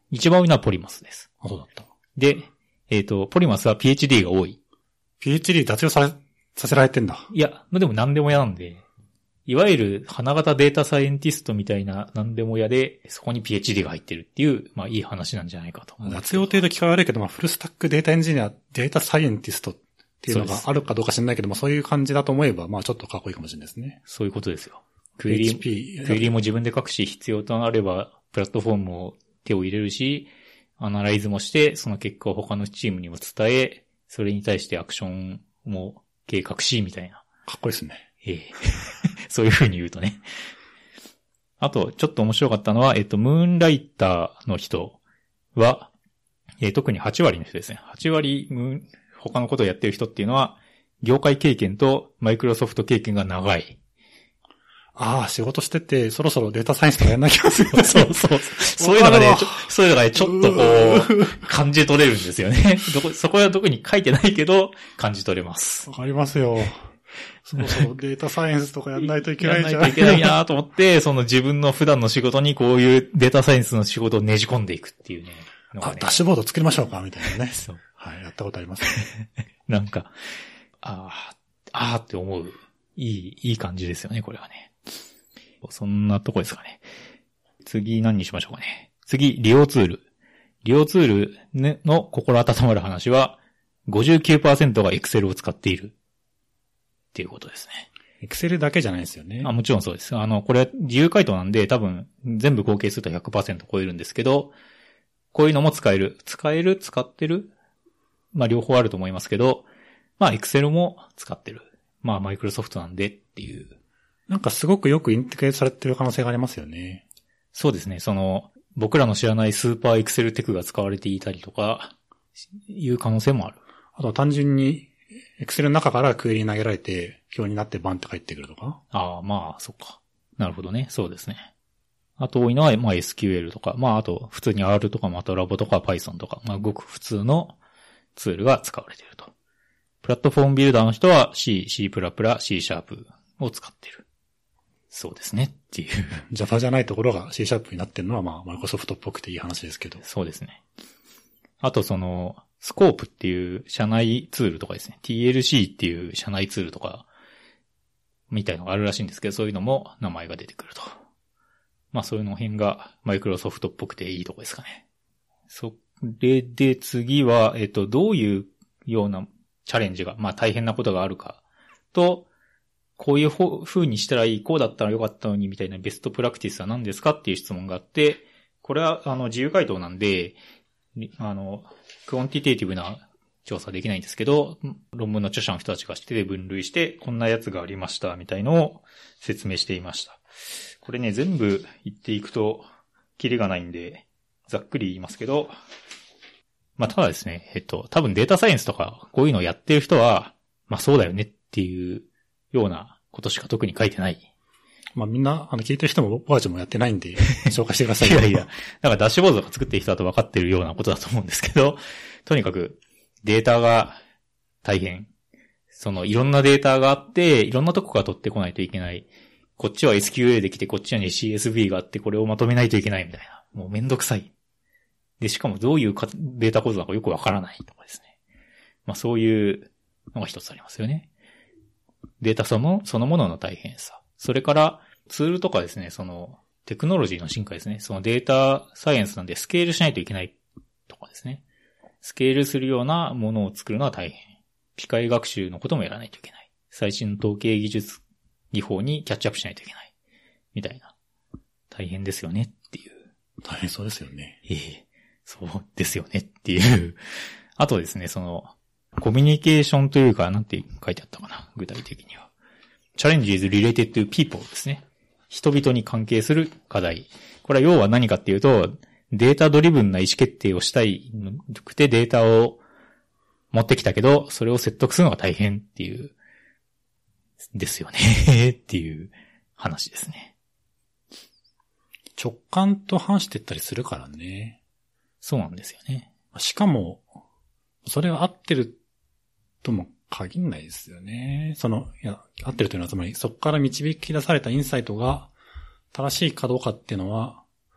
一番多いのはポリマスです。 あ、そうだった。 で、えっと、ポリマスは ピーエイチディー が多い。 ピーエイチディー 脱用され、させられてんだ。 いや、でも何でも嫌なんで、いわゆる花形データサイエンティストみたいな何でも嫌で、そこに ピーエイチディー が入ってるっていう、まあいい話なんじゃないかと。 脱用程度聞かれるけど、まあフルスタックデータエンジニア、データサイエンティストっていうのがあるかどうか知らないけども、そういう感じだと思えば、まあちょっとかっこいいかもしれないですね。 そういうことですよ。クエリー、クエリーも自分で書くし、必要となれば、プラットフォームを手を入れるし、アナライズもして、その結果を他のチームにも伝え、それに対してアクションも計画し、みたいな。 かっこいいですね。 ええ。そういう風に言うとね。あと、ちょっと面白かったのは、えっと、ムーンライターの人は、えー、特にはち割の人ですね。はち割、ムーン、他のことをやってる人っていうのは、業界経験とマイクロソフト経験が長い。 ああ、仕事してて、そろそろデータサイエンスとかやんなきゃですよね。 そうそう。そういうのがね、そういうのがね、ちょっとこう、感じ取れるんですよね。どこ、そこは特に書いてないけど、感じ取れます。 わかりますよ。そろそろデータサイエンスとかやんないといけないじゃん。 やんないといけないなと思って、その自分の普段の仕事にこういうデータサイエンスの仕事をねじ込んでいくっていうね。ねあ、ダッシュボード作りましょうかみたいなね。 そう。 はい、やったことありますね。 なんか、ああ、ああって思う。いい、いい感じですよね、これはね。そんなとこですかね。次何にしましょうかね。次、利用ツール。利用ツールの心温まる話は、ごじゅうきゅうパーセント が Excel を使っている。っていうことですね。 Excel だけじゃないですよね。 あ、もちろんそうです。あの、これ自由回答なんで多分全部合計すると ひゃくパーセント 超えるんですけど、こういうのも使える。使える使ってるまあ両方あると思いますけど、まあ Excel も使ってる。まあマイクロソフトなんでっていう。 なんかすごくよくインテグレートされてる可能性がありますよね。 そうですね。その、僕らの知らないスーパーエクセルテクが使われていたりとか、いう可能性もある。 あとは単純に、エクセルの中からクエリ投げられて、表になってバンって返ってくるとか。 ああ、まあ、そっか。なるほどね。そうですね。あと多いのは、まあ エスキューエル とか、まああと普通に R とか、またラボとか Python とか、まあごく普通のツールが使われていると。プラットフォームビルダーの人は C、C++、C シャープを使っている。そうですねっていう。 Java じゃないところが C シャープになってるのはまあマイクロソフトっぽくていい話ですけど。 そうですね。あとその、スコープっていう社内ツールとかですね。ティーエルシー っていう社内ツールとか、みたいのがあるらしいんですけど、そういうのも名前が出てくると。まあそういうの辺がマイクロソフトっぽくていいとこですかね。それで次は、えっと、どういうようなチャレンジが、まあ大変なことがあるかと、こういう風にしたらいい、こうだったらよかったのにみたいなベストプラクティスは何ですかっていう質問があって、これはあの自由回答なんで、あの、クオンティテイティブな調査できないんですけど、論文の著者の人たちがして分類して、こんなやつがありましたみたいのを説明していました。これね、全部言っていくと、キリがないんで、ざっくり言いますけど、まあ、ただですね、えっと、多分データサイエンスとか、こういうのをやってる人は、まあそうだよねっていうようなことしか特に書いてない。 まあみんな、あの、聞いてる人も僕たちもやってないんで、紹介してください。 いやいや、だからダッシュボードとか作ってる人だと分かってるようなことだと思うんですけど、とにかくデータが大変。そのいろんなデータがあって、いろんなとこから取ってこないといけない。こっちは エスキューエル できて、こっちは シーエスビー があって、これをまとめないといけないみたいな。もうめんどくさい。で、しかもどういうかデータ構造なのかよくわからないとかですね。まあそういうのが一つありますよね。データその、そのものの大変さ。それからツールとかですね、そのテクノロジーの進化ですね。そのデータサイエンスなんでスケールしないといけないとかですね。スケールするようなものを作るのは大変。機械学習のこともやらないといけない。最新の統計技術技法にキャッチアップしないといけない。みたいな。大変ですよねっていう。 大変そうですよね。 ええ、そうですよねっていう。あとですね、その、コミュニケーションというか、なんて書いてあったかな、具体的には。Challenges related to people ですね。人々に関係する課題。これは要は何かっていうと、データドリブンな意思決定をしたいくてデータを持ってきたけど、それを説得するのが大変っていう、ですよねっていう話ですね。 直感と反してったりするからね。 そうなんですよね。 しかも、それは合ってるとも限んないですよね。その、いや、合ってるというのはつまり、そこから導き出されたインサイトが正しいかどうかっていうのは、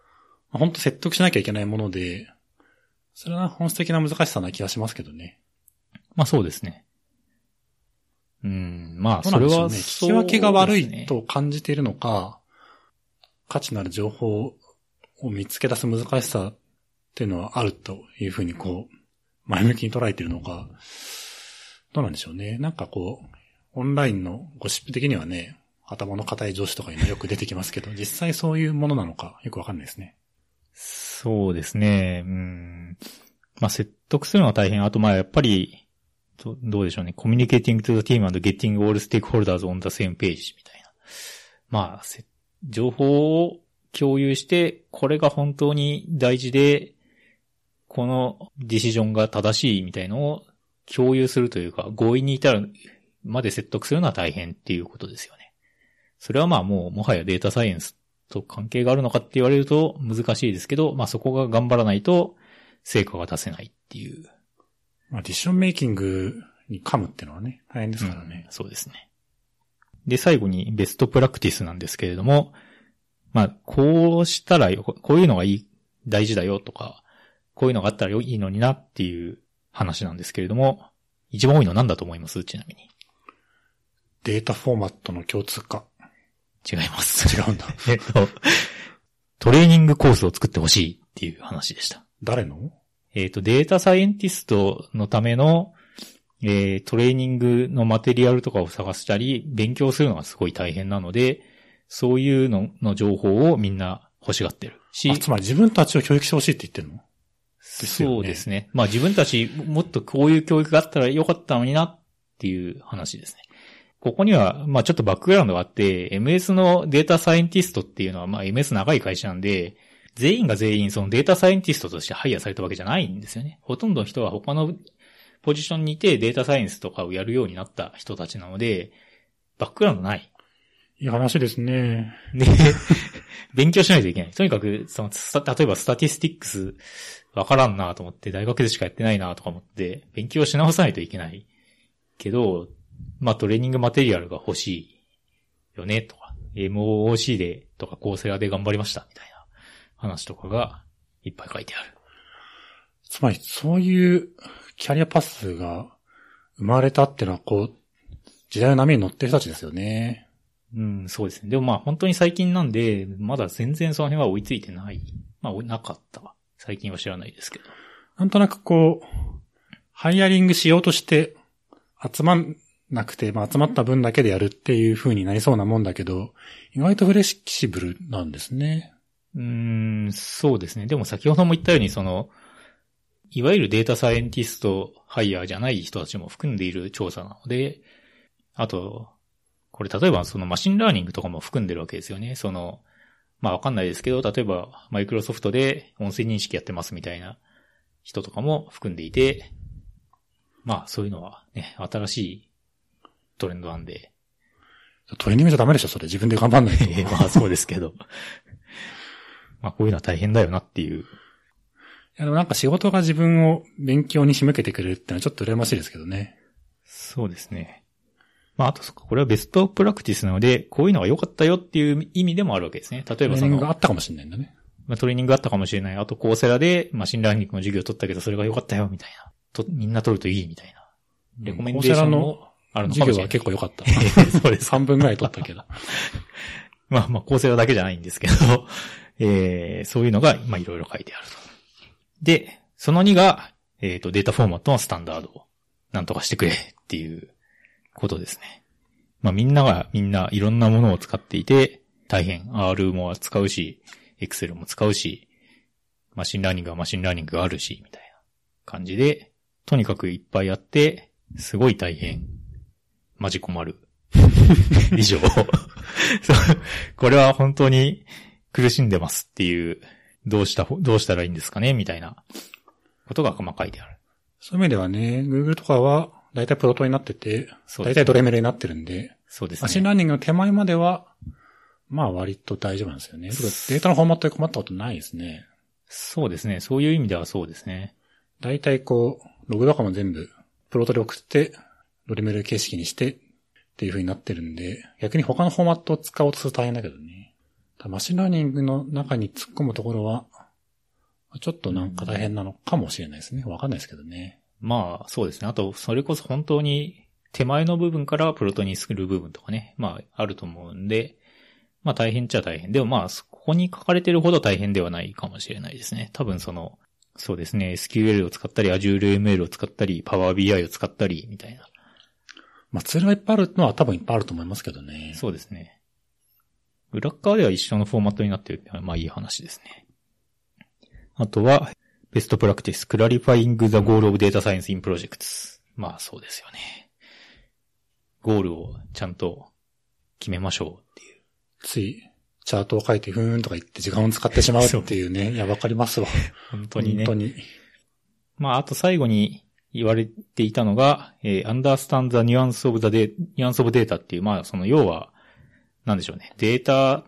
本当説得しなきゃいけないもので、それは本質的な難しさな気がしますけどね。 まあそうですね。うん、まあそれは、ね、聞き分けが悪ね、 いと感じているのか、価値のある情報を見つけ出す難しさっていうのはあるというふうにこう、前向きに捉えているのか、どうなんでしょうね。なんかこう、オンラインのゴシップ的にはね、頭の固い上司とかにもよく出てきますけど、実際そういうものなのかよくわかんないですね。 そうですね。うん。まあ説得するのは大変。あとまあやっぱり、どうでしょうね。communicating to the team and getting all stakeholders on the same page みたいな。まあ、情報を共有して、これが本当に大事で、このディシジョンが正しいみたいのを共有するというか、合意に至るまで説得するのは大変っていうことですよね。それはまあもう、もはやデータサイエンスと関係があるのかって言われると難しいですけど、まあそこが頑張らないと成果が出せないっていう。 まあ、ディシジョンメイキングに噛むっていうのはね、大変ですからね、 うん。そうですね。で、最後にベストプラクティスなんですけれども、まあ、こうしたらよ、こういうのがいい、大事だよとか、こういうのがあったらいいのになっていう話なんですけれども、一番多いのは何だと思います？ちなみに。 データフォーマットの共通化。 違います。 違うんだ。 えっと、トレーニングコースを作ってほしいっていう話でした。 誰の？ えっと、データサイエンティストのための、えー、トレーニングのマテリアルとかを探したり、勉強するのがすごい大変なので、そういうのの情報をみんな欲しがってるし。 あ、つまり自分たちを教育してほしいって言ってるの？ですよね。 そうですね。まあ自分たちもっとこういう教育があったらよかったのになっていう話ですね。ここには、まあちょっとバックグラウンドがあって、エムエス のデータサイエンティストっていうのは、まあ エムエス 長い会社なんで、全員が全員そのデータサイエンティストとしてハイヤーされたわけじゃないんですよね。ほとんどの人は他のポジションにいてデータサイエンスとかをやるようになった人たちなので、バックグラウンドない。 いい話ですね。 で、勉強しないといけない。とにかく、その、例えばスタティスティックスわからんなと思って、大学でしかやってないなとか思って、勉強し直さないといけないけど、まあトレーニングマテリアルが欲しいよねとか、エムオーオーシー でとかコーセラで頑張りましたみたいな話とかがいっぱい書いてある。 つまり、そういうキャリアパスが生まれたってのは、こう、時代の波に乗ってる人たちですよね。 うん、そうですね。でもまあ本当に最近なんで、まだ全然その辺は追いついてない。まあ、なかった。最近は知らないですけど。 なんとなくこう、ハイアリングしようとして集まんなくて、まあ集まった分だけでやるっていう風になりそうなもんだけど、意外とフレキシブルなんですね。 うーん、そうですね。でも先ほども言ったように、その、いわゆるデータサイエンティストハイヤーじゃない人たちも含んでいる調査なので、あと、これ例えばそのマシンラーニングとかも含んでるわけですよね。その、まあわかんないですけど、例えばマイクロソフトで音声認識やってますみたいな人とかも含んでいて、まあそういうのはね、新しいトレンドなんで。 トレーニングじゃダメでしょ、それ。自分で頑張んないと。 まあそうですけど。まあこういうのは大変だよなっていう。 いやでもなんか仕事が自分を勉強に仕向けてくれるってのはちょっと羨ましいですけどね。 そうですね。まああとそっか、これはベストプラクティスなので、こういうのが良かったよっていう意味でもあるわけですね。例えばその。 トレーニングがあったかもしれないんだね。 まあトレーニングがあったかもしれない。あとコーセラでマシンラーニングの授業を取ったけどそれが良かったよみたいな。とみんな取るといいみたいな。レコメンデーションもあるのかもしれない。 授業は結構良かった。 そうです。 半分ぐらい取ったけど。 まあまあコーセラだけじゃないんですけど、えー、そういうのがまあいろいろ書いてあると。で、そのにが、えっと、データフォーマットのスタンダードをなんとかしてくれっていうことですね。まあみんながみんないろんなものを使っていて、大変 R も使うし、Excel も使うし、マシンラーニングはマシンラーニングがあるし、みたいな感じで、とにかくいっぱいあって、すごい大変。マジ困る。以上。これは本当に苦しんでますっていう、どうした、どうしたらいいんですかねみたいなことがまあ書いてある。 そういう意味ではね、Google とかはだいたいプロトになってて、だいたいドレメルになってるんで、 そうですね。 マシンラーニングの手前までは、まあ割と大丈夫なんですよね。データのフォーマットで困ったことないですね。 そうですね。そういう意味ではそうですね。 だいたいこう、ログとかも全部プロトで送って、ドレメル形式にしてっていう風になってるんで、逆に他のフォーマットを使おうとすると大変だけどね。マシンラーニングの中に突っ込むところは、 ちょっとなんか大変なのかもしれないですね。わかんないですけどね。 まあ、そうですね。あと、それこそ本当に手前の部分からプロトにする部分とかね、まあ、あると思うんで、まあ大変っちゃ大変。でもまあ、ここに書かれてるほど大変ではないかもしれないですね。多分その、そうですね、エスキューエル を使ったり、Azure エムエル を使ったり、Power ビーアイ を使ったり、みたいな。 まあ、ツールがいっぱいあるのは多分いっぱいあると思いますけどね。 そうですね。裏側では一緒のフォーマットになってるってのはまあいい話ですね。あとは、ベストプラクティス、Clarifying the Goal of Data Science in Projects。まあそうですよね。ゴールをちゃんと決めましょうっていう。 つい、チャートを書いてふーんとか言って時間を使ってしまうっていうね。いや、わかりますわ。 本当にね。 本当に。 まああと最後に言われていたのが、えー、Understand the Nuance of the Data, Nuance of Data っていう、まあその要は、なんでしょうね。データって、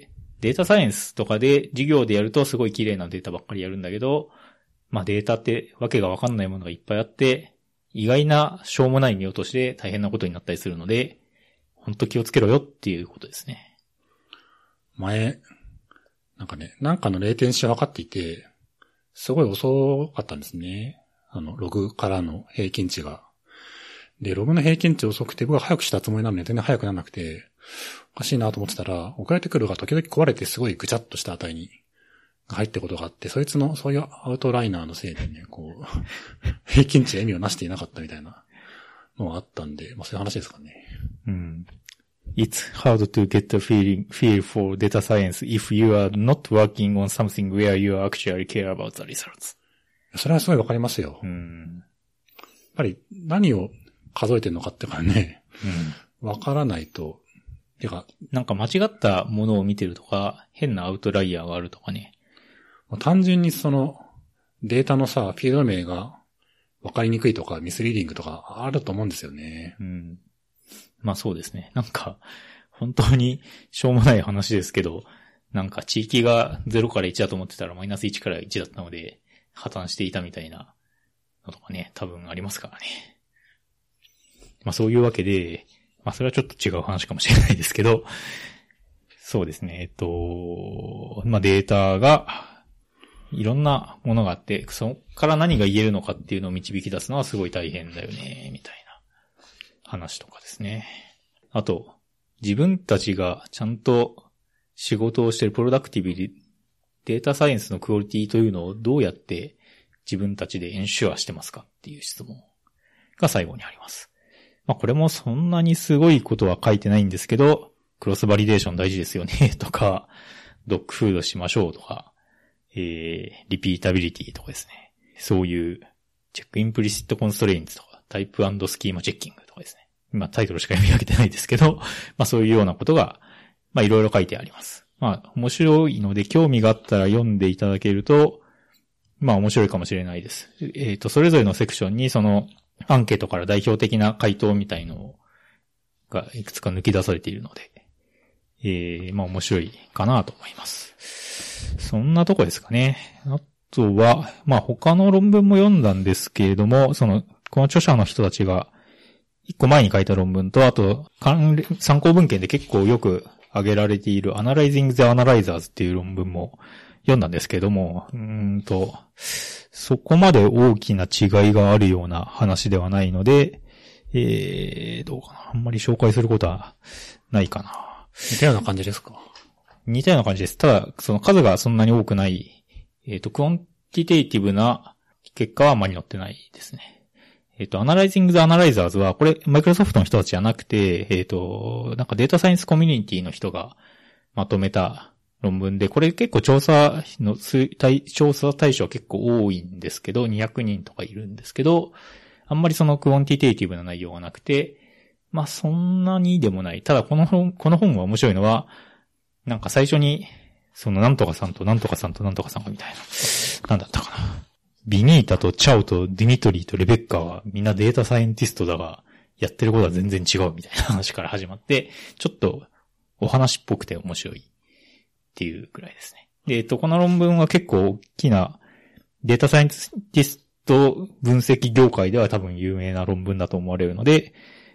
データサイエンスとかで授業でやるとすごい綺麗なデータばっかりやるんだけど、まあデータってわけがわかんないものがいっぱいあって、意外なしょうもない見落としで大変なことになったりするので、ほんと気をつけろよっていうことですね。 前、なんかね、なんかのレイテンシ分かっていて、すごい遅かったんですね。あの、ログからの平均値が。で、ログの平均値遅くて僕は早くしたつもりなのに全然早くならなくて、おかしいなと思ってたら、送られてくるが時々壊れてすごいぐちゃっとした値に入ってことがあって、そいつの、そういうアウトライナーのせいでね、こう、平均値が意味をなしていなかったみたいなのがあったんで、まあそういう話ですかね。 うん。It's hard to get a feeling, feel for data science if you are not working on something where you actually care about the results. それはすごいわかりますよ。 うん。 やっぱり何を数えてるのかってからね、わ、うん、からないと、てか、 なんか間違ったものを見てるとか、変なアウトライヤーがあるとかね。 単純にそのデータのさ、フィールド名がわかりにくいとかミスリーディングとかあると思うんですよね。 うん。まあそうですね。なんか、本当にしょうもない話ですけど、なんか地域がゼロからいちだと思ってたらマイナスいちからいちだったので、破綻していたみたいなのとかね、多分ありますからね。まあそういうわけで、まあそれはちょっと違う話かもしれないですけど、そうですね、えっと、まあデータがいろんなものがあって、そこから何が言えるのかっていうのを導き出すのはすごい大変だよね、みたいな話とかですね。あと、自分たちがちゃんと仕事をしているプロダクティビリ、データサイエンスのクオリティというのをどうやって自分たちでエンシュアしてますかっていう質問が最後にあります。まあこれもそんなにすごいことは書いてないんですけど、クロスバリデーション大事ですよねとか、ドッグフードしましょうとか、えー、リピータビリティとかですね。そういうチェックインプリシットコンストレインツとか、タイプ&スキーマチェッキングとかですね。今タイトルしか読み上げてないですけど、まあそういうようなことが、まあいろいろ書いてあります。まあ面白いので興味があったら読んでいただけると、まあ面白いかもしれないです。えっと、それぞれのセクションにそのアンケートから代表的な回答みたいのがいくつか抜き出されているので、えー、まあ面白いかなと思います。そんなとこですかね。あとは、まあ他の論文も読んだんですけれども、その、この著者の人たちが一個前に書いた論文と、あと、参考文献で結構よく挙げられている Analyzing the Analyzers っていう論文も読んだんですけれども、うーんと、そこまで大きな違いがあるような話ではないので、えー、どうかな。あんまり紹介することはないかな。 似たような感じですか？ 似たような感じです。ただ、その数がそんなに多くない、えっと、クオンティテイティブな結果はあまり載ってないですね。えっと、Analyzing the Analyzers は、これ、マイクロソフトの人たちじゃなくて、えっと、なんかデータサイエンスコミュニティの人がまとめた論文で、これ結構調査の、調査対象は結構多いんですけど、にひゃくにんとかいるんですけど、あんまりそのクオンティテイティブな内容がなくて、まあそんなにでもない。ただこの本、この本が面白いのは、なんか最初に、そのなんとかさんとなんとかさんとなんとかさんがみたいな。なんだったかな。ビニータとチャオとディミトリーとレベッカはみんなデータサイエンティストだが、やってることは全然違うみたいな話から始まって、ちょっとお話っぽくて面白いっていうくらいですね。で、えっと、この論文は結構大きなデータサイエンティスト分析業界では多分有名な論文だと思われるので、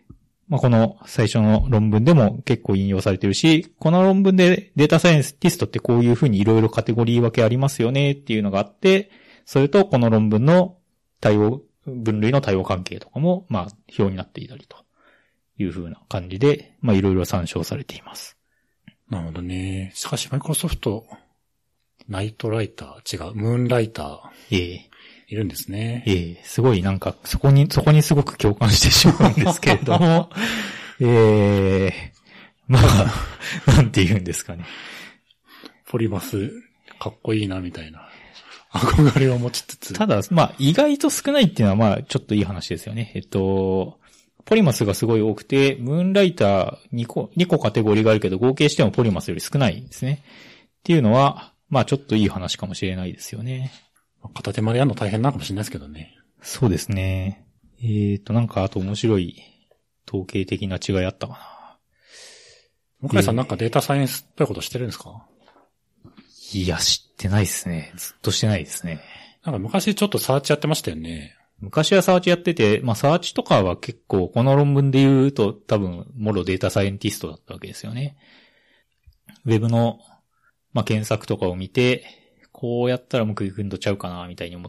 まあ、この最初の論文でも結構引用されてるし、この論文でデータサイエンティストってこういうふうにいろいろカテゴリー分けありますよねっていうのがあって、それとこの論文の対応、分類の対応関係とかも、まあ、表になっていたりというふうな感じで、まあ、いろいろ参照されています。 なるほどね。しかし、マイクロソフト、ナイトライター、違う、ムーンライター。 ええ。 いるんですね。 ええ、すごいなんか、そこに、そこにすごく共感してしまうんですけれども、ええ、まあ、なんて言うんですかね。 ポリマス、かっこいいな、みたいな。憧れを持ちつつ。 ただ、まあ、意外と少ないっていうのは、まあ、ちょっといい話ですよね。えっと、ポリマスがすごい多くて、ムーンライターにこ、にこカテゴリーがあるけど、合計してもポリマスより少ないんですね。っていうのは、まあ、ちょっといい話かもしれないですよね。 片手間でやるの大変なのかもしれないですけどね。 そうですね。えーと、なんかあと面白い統計的な違いあったかな。 向井さんなんかデータサイエンスっぽいことしてるんですか？ いや、知ってないですね。ずっとしてないですね。 なんか昔ちょっとサーチやってましたよね。 昔はサーチやってて、まあサーチとかは結構この論文で言うと多分、もろデータサイエンティストだったわけですよね。ウェブの、まあ検索とかを見て、こうやったらうまくいくんとちゃうかな、みたいに思って、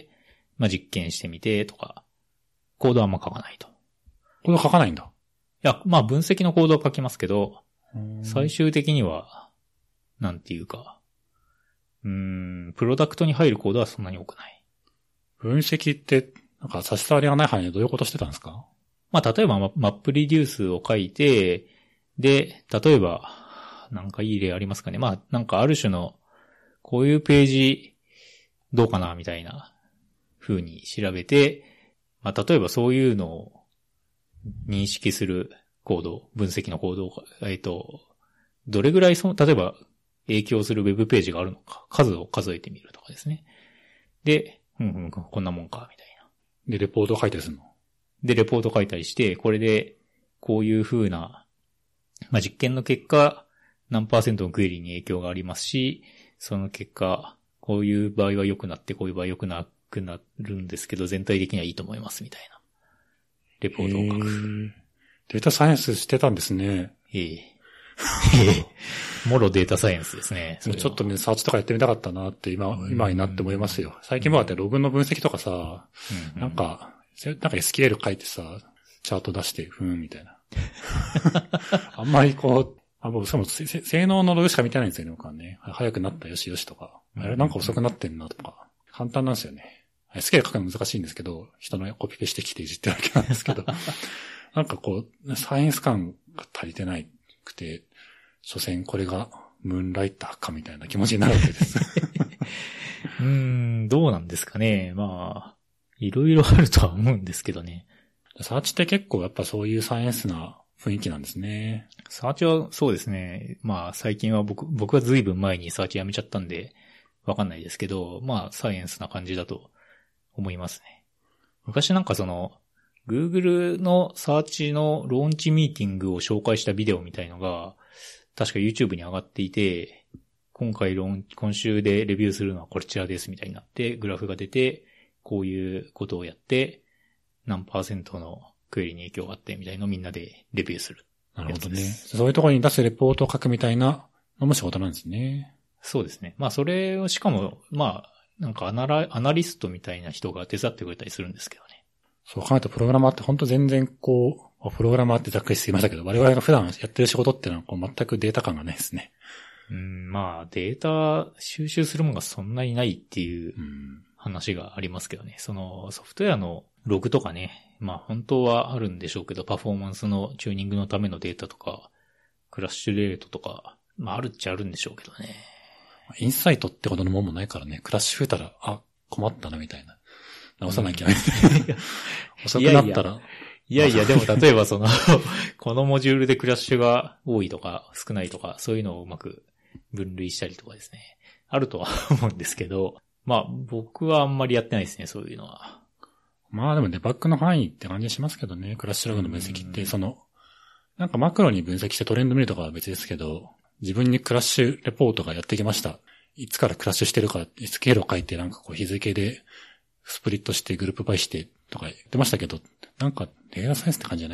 まあ、実験してみて、とか、コードはあんま書かないと。 コード書かないんだ。 いや、まあ、分析のコードは書きますけど、最終的には、なんていうか、うーん、プロダクトに入るコードはそんなに多くない。 分析って、なんか差し障りがない範囲でどういうことしてたんですか？ まあ、例えばマップリデュースを書いて、で、例えば、なんかいい例ありますかね。まあ、なんかある種の、こういうページどうかなみたいな風に調べて、まあ、例えばそういうのを認識するコード、分析のコードを、えっと、どれぐらいその、例えば影響するウェブページがあるのか、数を数えてみるとかですね。で、うんうん、こんなもんか、みたいな。 で、レポートを書いたりするの？ で、レポート書いたりして、これで、こういう風な、まあ、実験の結果、何パーセントのクエリに影響がありますし、その結果、こういう場合は良くなって、こういう場合は良くなくなるんですけど、全体的にはいいと思います、みたいな。レポートを書く。 データサイエンスしてたんですね。 ええ。ええ。もろデータサイエンスですね。 ちょっとね、サーチとかやってみたかったなって今、今になって思いますよ。最近もあってログの分析とかさ、うんうん、なんか、なんか エスキューエル 書いてさ、チャート出して、ふーん、みたいな。あんまりこう、あ、僕、その、性能のログしか見てないんですよね、僕はね。早くなったよしよしとか。あれなんか遅くなってんなとか。簡単なんですよね。エスキューエル 書くの難しいんですけど、人のコピペしてきていじってるわけなんですけど。なんかこう、サイエンス感が足りてないくて、所詮これがムーンライターかみたいな気持ちになるわけです。 うーん、どうなんですかね。まあ、いろいろあるとは思うんですけどね。 サーチって結構やっぱそういうサイエンスな雰囲気なんですね。 サーチはそうですね。まあ最近は僕、僕は随分前にサーチやめちゃったんで、わかんないですけど、まあサイエンスな感じだと思いますね。昔なんかその、Google のサーチのローンチミーティングを紹介したビデオみたいのが、確か YouTube に上がっていて、今回ローン、今週でレビューするのはこちらですみたいになって、グラフが出て、こういうことをやって、何パーセントのクエリに影響があってみたいのをみんなでレビューする。 なるほどね。そういうところに出すレポートを書くみたいなのも仕事なんですね。 そうですね。まあそれをしかも、まあ、なんかアナラ、アナリストみたいな人が手伝ってくれたりするんですけどね。 そう考えるとプログラマーって本当全然こう、プログラマーってざっくりしていましたけど、我々が普段やってる仕事っていうのはこう全くデータ感がないですね。 うん、まあデータ収集するものがそんなにないっていう話がありますけどね。そのソフトウェアのログとかね、まあ本当はあるんでしょうけど、パフォーマンスのチューニングのためのデータとか、クラッシュレートとか、まああるっちゃあるんでしょうけどね。 インサイトってほどのもんもないからね、クラッシュ増えたら、あ、困ったなみたいな。直さなきゃみたいな。遅くなったら。 いやいや、でも例えばその、このモジュールでクラッシュが多いとか少ないとか、そういうのをうまく分類したりとかですね。あるとは思うんですけど、まあ僕はあんまりやってないですね、そういうのは。 まあでもデバッグの範囲って感じしますけどね、クラッシュログの分析って、その、なんかマクロに分析してトレンド見るとかは別ですけど、自分にクラッシュレポートがやってきました。いつからクラッシュしてるか、スケールを書いてなんかこう日付でスプリットしてグループバイしてとか言ってましたけど、なんかデータサイエンスって感じじゃないよね。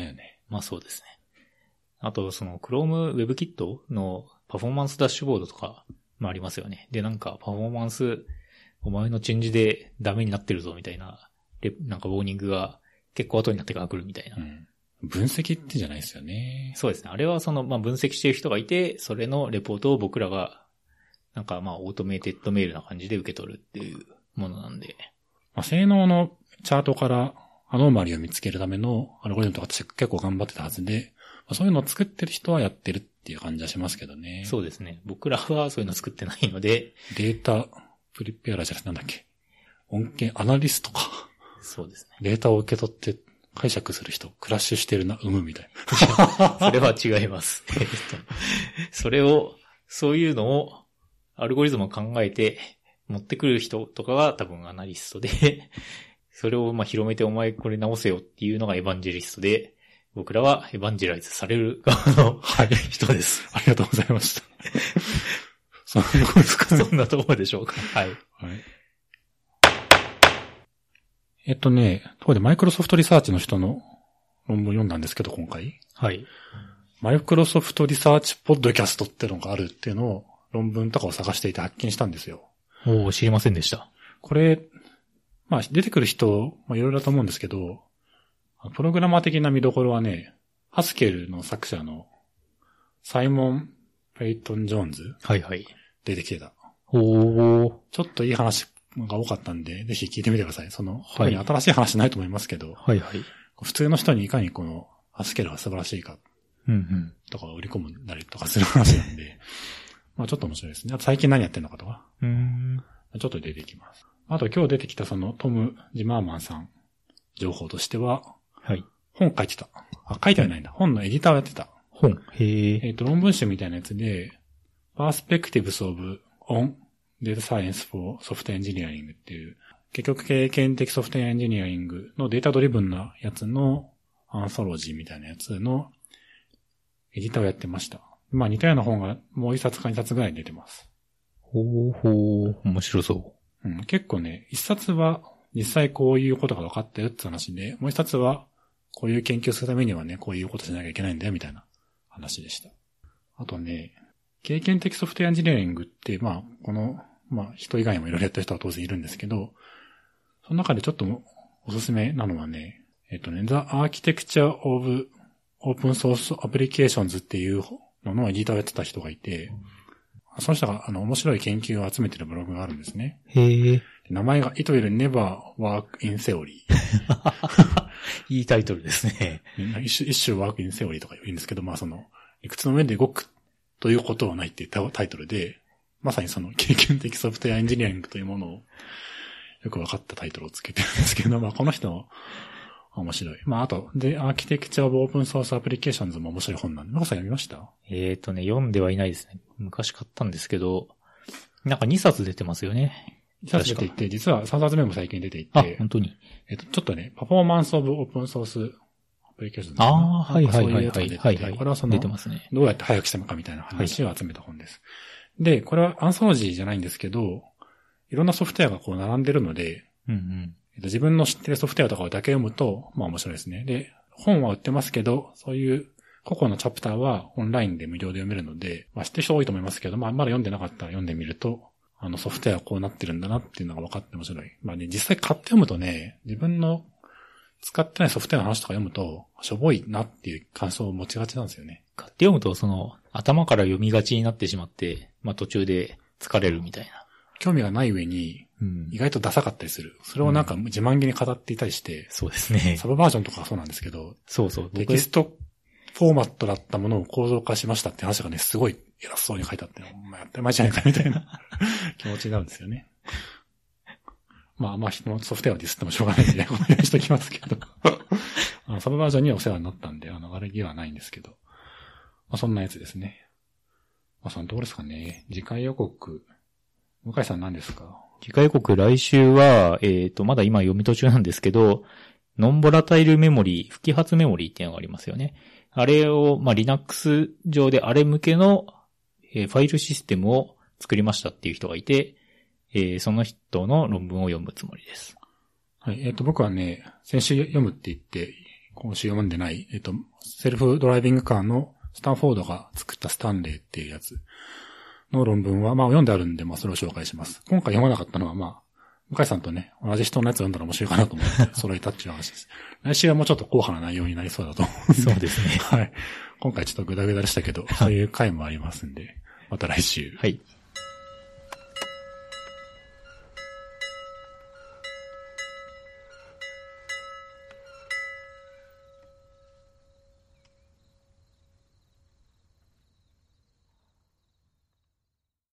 まあそうですね。あと、その Chrome WebKit のパフォーマンスダッシュボードとかもありますよね。で、なんかパフォーマンス、お前のチェンジでダメになってるぞみたいな、なんかウォーニングが結構後になってから来るみたいな。うん、 分析ってじゃないですよね。 そうですね。あれはその、まあ分析してる人がいて、それのレポートを僕らが、なんかまあオートメイテッドメールな感じで受け取るっていうものなんで。 まあ、性能のチャートからアノーマリを見つけるためのアルゴリズムとか私結構頑張ってたはずで、まあ、そういうのを作ってる人はやってるっていう感じはしますけどね。 そうですね。僕らはそういうの作ってないので。 データプリペアラーじゃなくてなんだっけ。音源アナリストか。 そうですね。 データを受け取って解釈する人、クラッシュしてるな、生むみたいな。それは違います。えっと、それを、そういうのを、アルゴリズムを考えて、持ってくる人とかが多分アナリストで、それをまあ広めてお前これ直せよっていうのがエヴァンジェリストで、僕らはエヴァンジェライズされる側の人です。 ありがとうございました。そんなとこですかね。 そんなところでしょうか。はい。はい。 えっとね、ところでマイクロソフトリサーチの人の論文読んだんですけど、今回。 はい。 マイクロソフトリサーチポッドキャストっていうのがあるっていうのを、論文とかを探していて発見したんですよ。 おー、知りませんでした。 これ、まあ出てくる人、まあいろいろだと思うんですけど、プログラマー的な見どころはね、ハスケルの作者のサイモン・ペイトン・ジョーンズ。 はいはい。 出てきてた。 おー。 ちょっといい話が多かったんで、ぜひ聞いてみてください。その、特に新しい話ないと思いますけど、 はいはい。 普通の人にいかにこのハスケルが素晴らしいか、 うんうん。 とか売り込むなりとかする話なんで、まあちょっと面白いですね。あと最近何やってんのかとか。 うーん。 ちょっと出てきます。あと今日出てきたそのトム・ジマーマンさん情報としては、 はい。 本書いてた。あ、書いてはないんだ。本のエディターをやってた。 本。へえ。 えっと、論文集みたいなやつで、Perspectives of on Data Science for Software Engineering っていう、結局経験的ソフトウェアエンジニアリングのデータドリブンなやつのアンソロジーみたいなやつのエディターをやってました。まあ似たような本がもう一冊か二冊ぐらい出てます。 ほうほう、面白そう。 うん、結構ね、一冊は実際こういうことが分かってるって話で、もう一冊はこういう研究するためにはね、こういうことしなきゃいけないんだよみたいな話でした。あとね、経験的ソフトウェアエンジニアリングって、まあ、この、まあ、人以外にもいろいろやってる人は当然いるんですけど、その中でちょっとおすすめなのはね、えっとね、The Architecture of Open Source Applications っていうののエディターをやってた人がいて、その人があの面白い研究を集めてるブログがあるんですね。 へえ。 名前が It will never work in theory。 いいタイトルですね。 一種、一種 work in theory とか言うんですけど、まあその、理屈の上で動くということはないっていうタイトルで、まさにその経験的ソフトウェアエンジニアリングというものをよく分かったタイトルをつけてるんですけど、まあこの人面白い。まああと、で、Architecture of Open Source Applications も面白い本なんで、中さん読みました？ えーとね、読んではいないですね。昔買ったんですけど、なんかにさつ出てますよね。 にさつ出ていて、実はさんさつめも最近出ていて、 あ、本当に。 えっと、ちょっとね、パフォーマンスオブオープンソースアプリケーション。 ああ、はいはいはいはい。はいはい。 これはその、 出てますね。 どうやって早くしたのかみたいな話を集めた本です。はい、で、これはアンソロジーじゃないんですけど、いろんなソフトウェアがこう並んでるので、 うんうん、 えっと、自分の知ってるソフトウェアとかをだけ読むと、まあ面白いですね。で、本は売ってますけど、そういう個々のチャプターはオンラインで無料で読めるので、まあ知ってる人多いと思いますけど、まあまだ読んでなかったら読んでみると、あのソフトウェアはこうなってるんだなっていうのが分かって面白い。まあね、実際買って読むとね、自分の使ってないソフトウェアの話とか読むと、しょぼいなっていう感想を持ちがちなんですよね。 買って読むと、その、頭から読みがちになってしまって、まあ途中で疲れるみたいな。 興味がない上に、意外とダサかったりする。それをなんか自慢げに語っていたりして、うん、 そうですね。 サブバージョンとかはそうなんですけど、 そうそう。 テキストフォーマットだったものを構造化しましたって話がね、すごい偉そうに書いてあって、お前やってる前じゃないかみたいな気持ちになるんですよね。まあまあ、人のソフトウェアをディスってもしょうがないんで、このようにしときますけど。あのサブバージョンにはお世話になったんで、あの、悪気はないんですけど。まあそんなやつですね。まあそのどうですかね。次回予告。向井さん何ですか？ 次回予告来週は、えっと、まだ今読み途中なんですけど、ノンボラタイルメモリー、不揮発メモリーっていうのがありますよね。あれを、まあ、Linux 上であれ向けの、えー、ファイルシステムを作りましたっていう人がいて、えー、その人の論文を読むつもりです。 はい。えっと、僕はね、先週読むって言って、 今週読んでない、えっと、セルフドライビングカーのスタンフォードが作ったスタンレーっていうやつの論文は、まあ読んであるんで、まあそれを紹介します。今回読まなかったのは、まあ、向井さんとね、同じ人のやつ読んだら面白いかなと思って揃えたっていう話です。来週はもうちょっと硬派な内容になりそうだと思うんで。 そうですね。 はい。今回ちょっとグダグダでしたけど、そういう回もありますんで、また来週。 はい。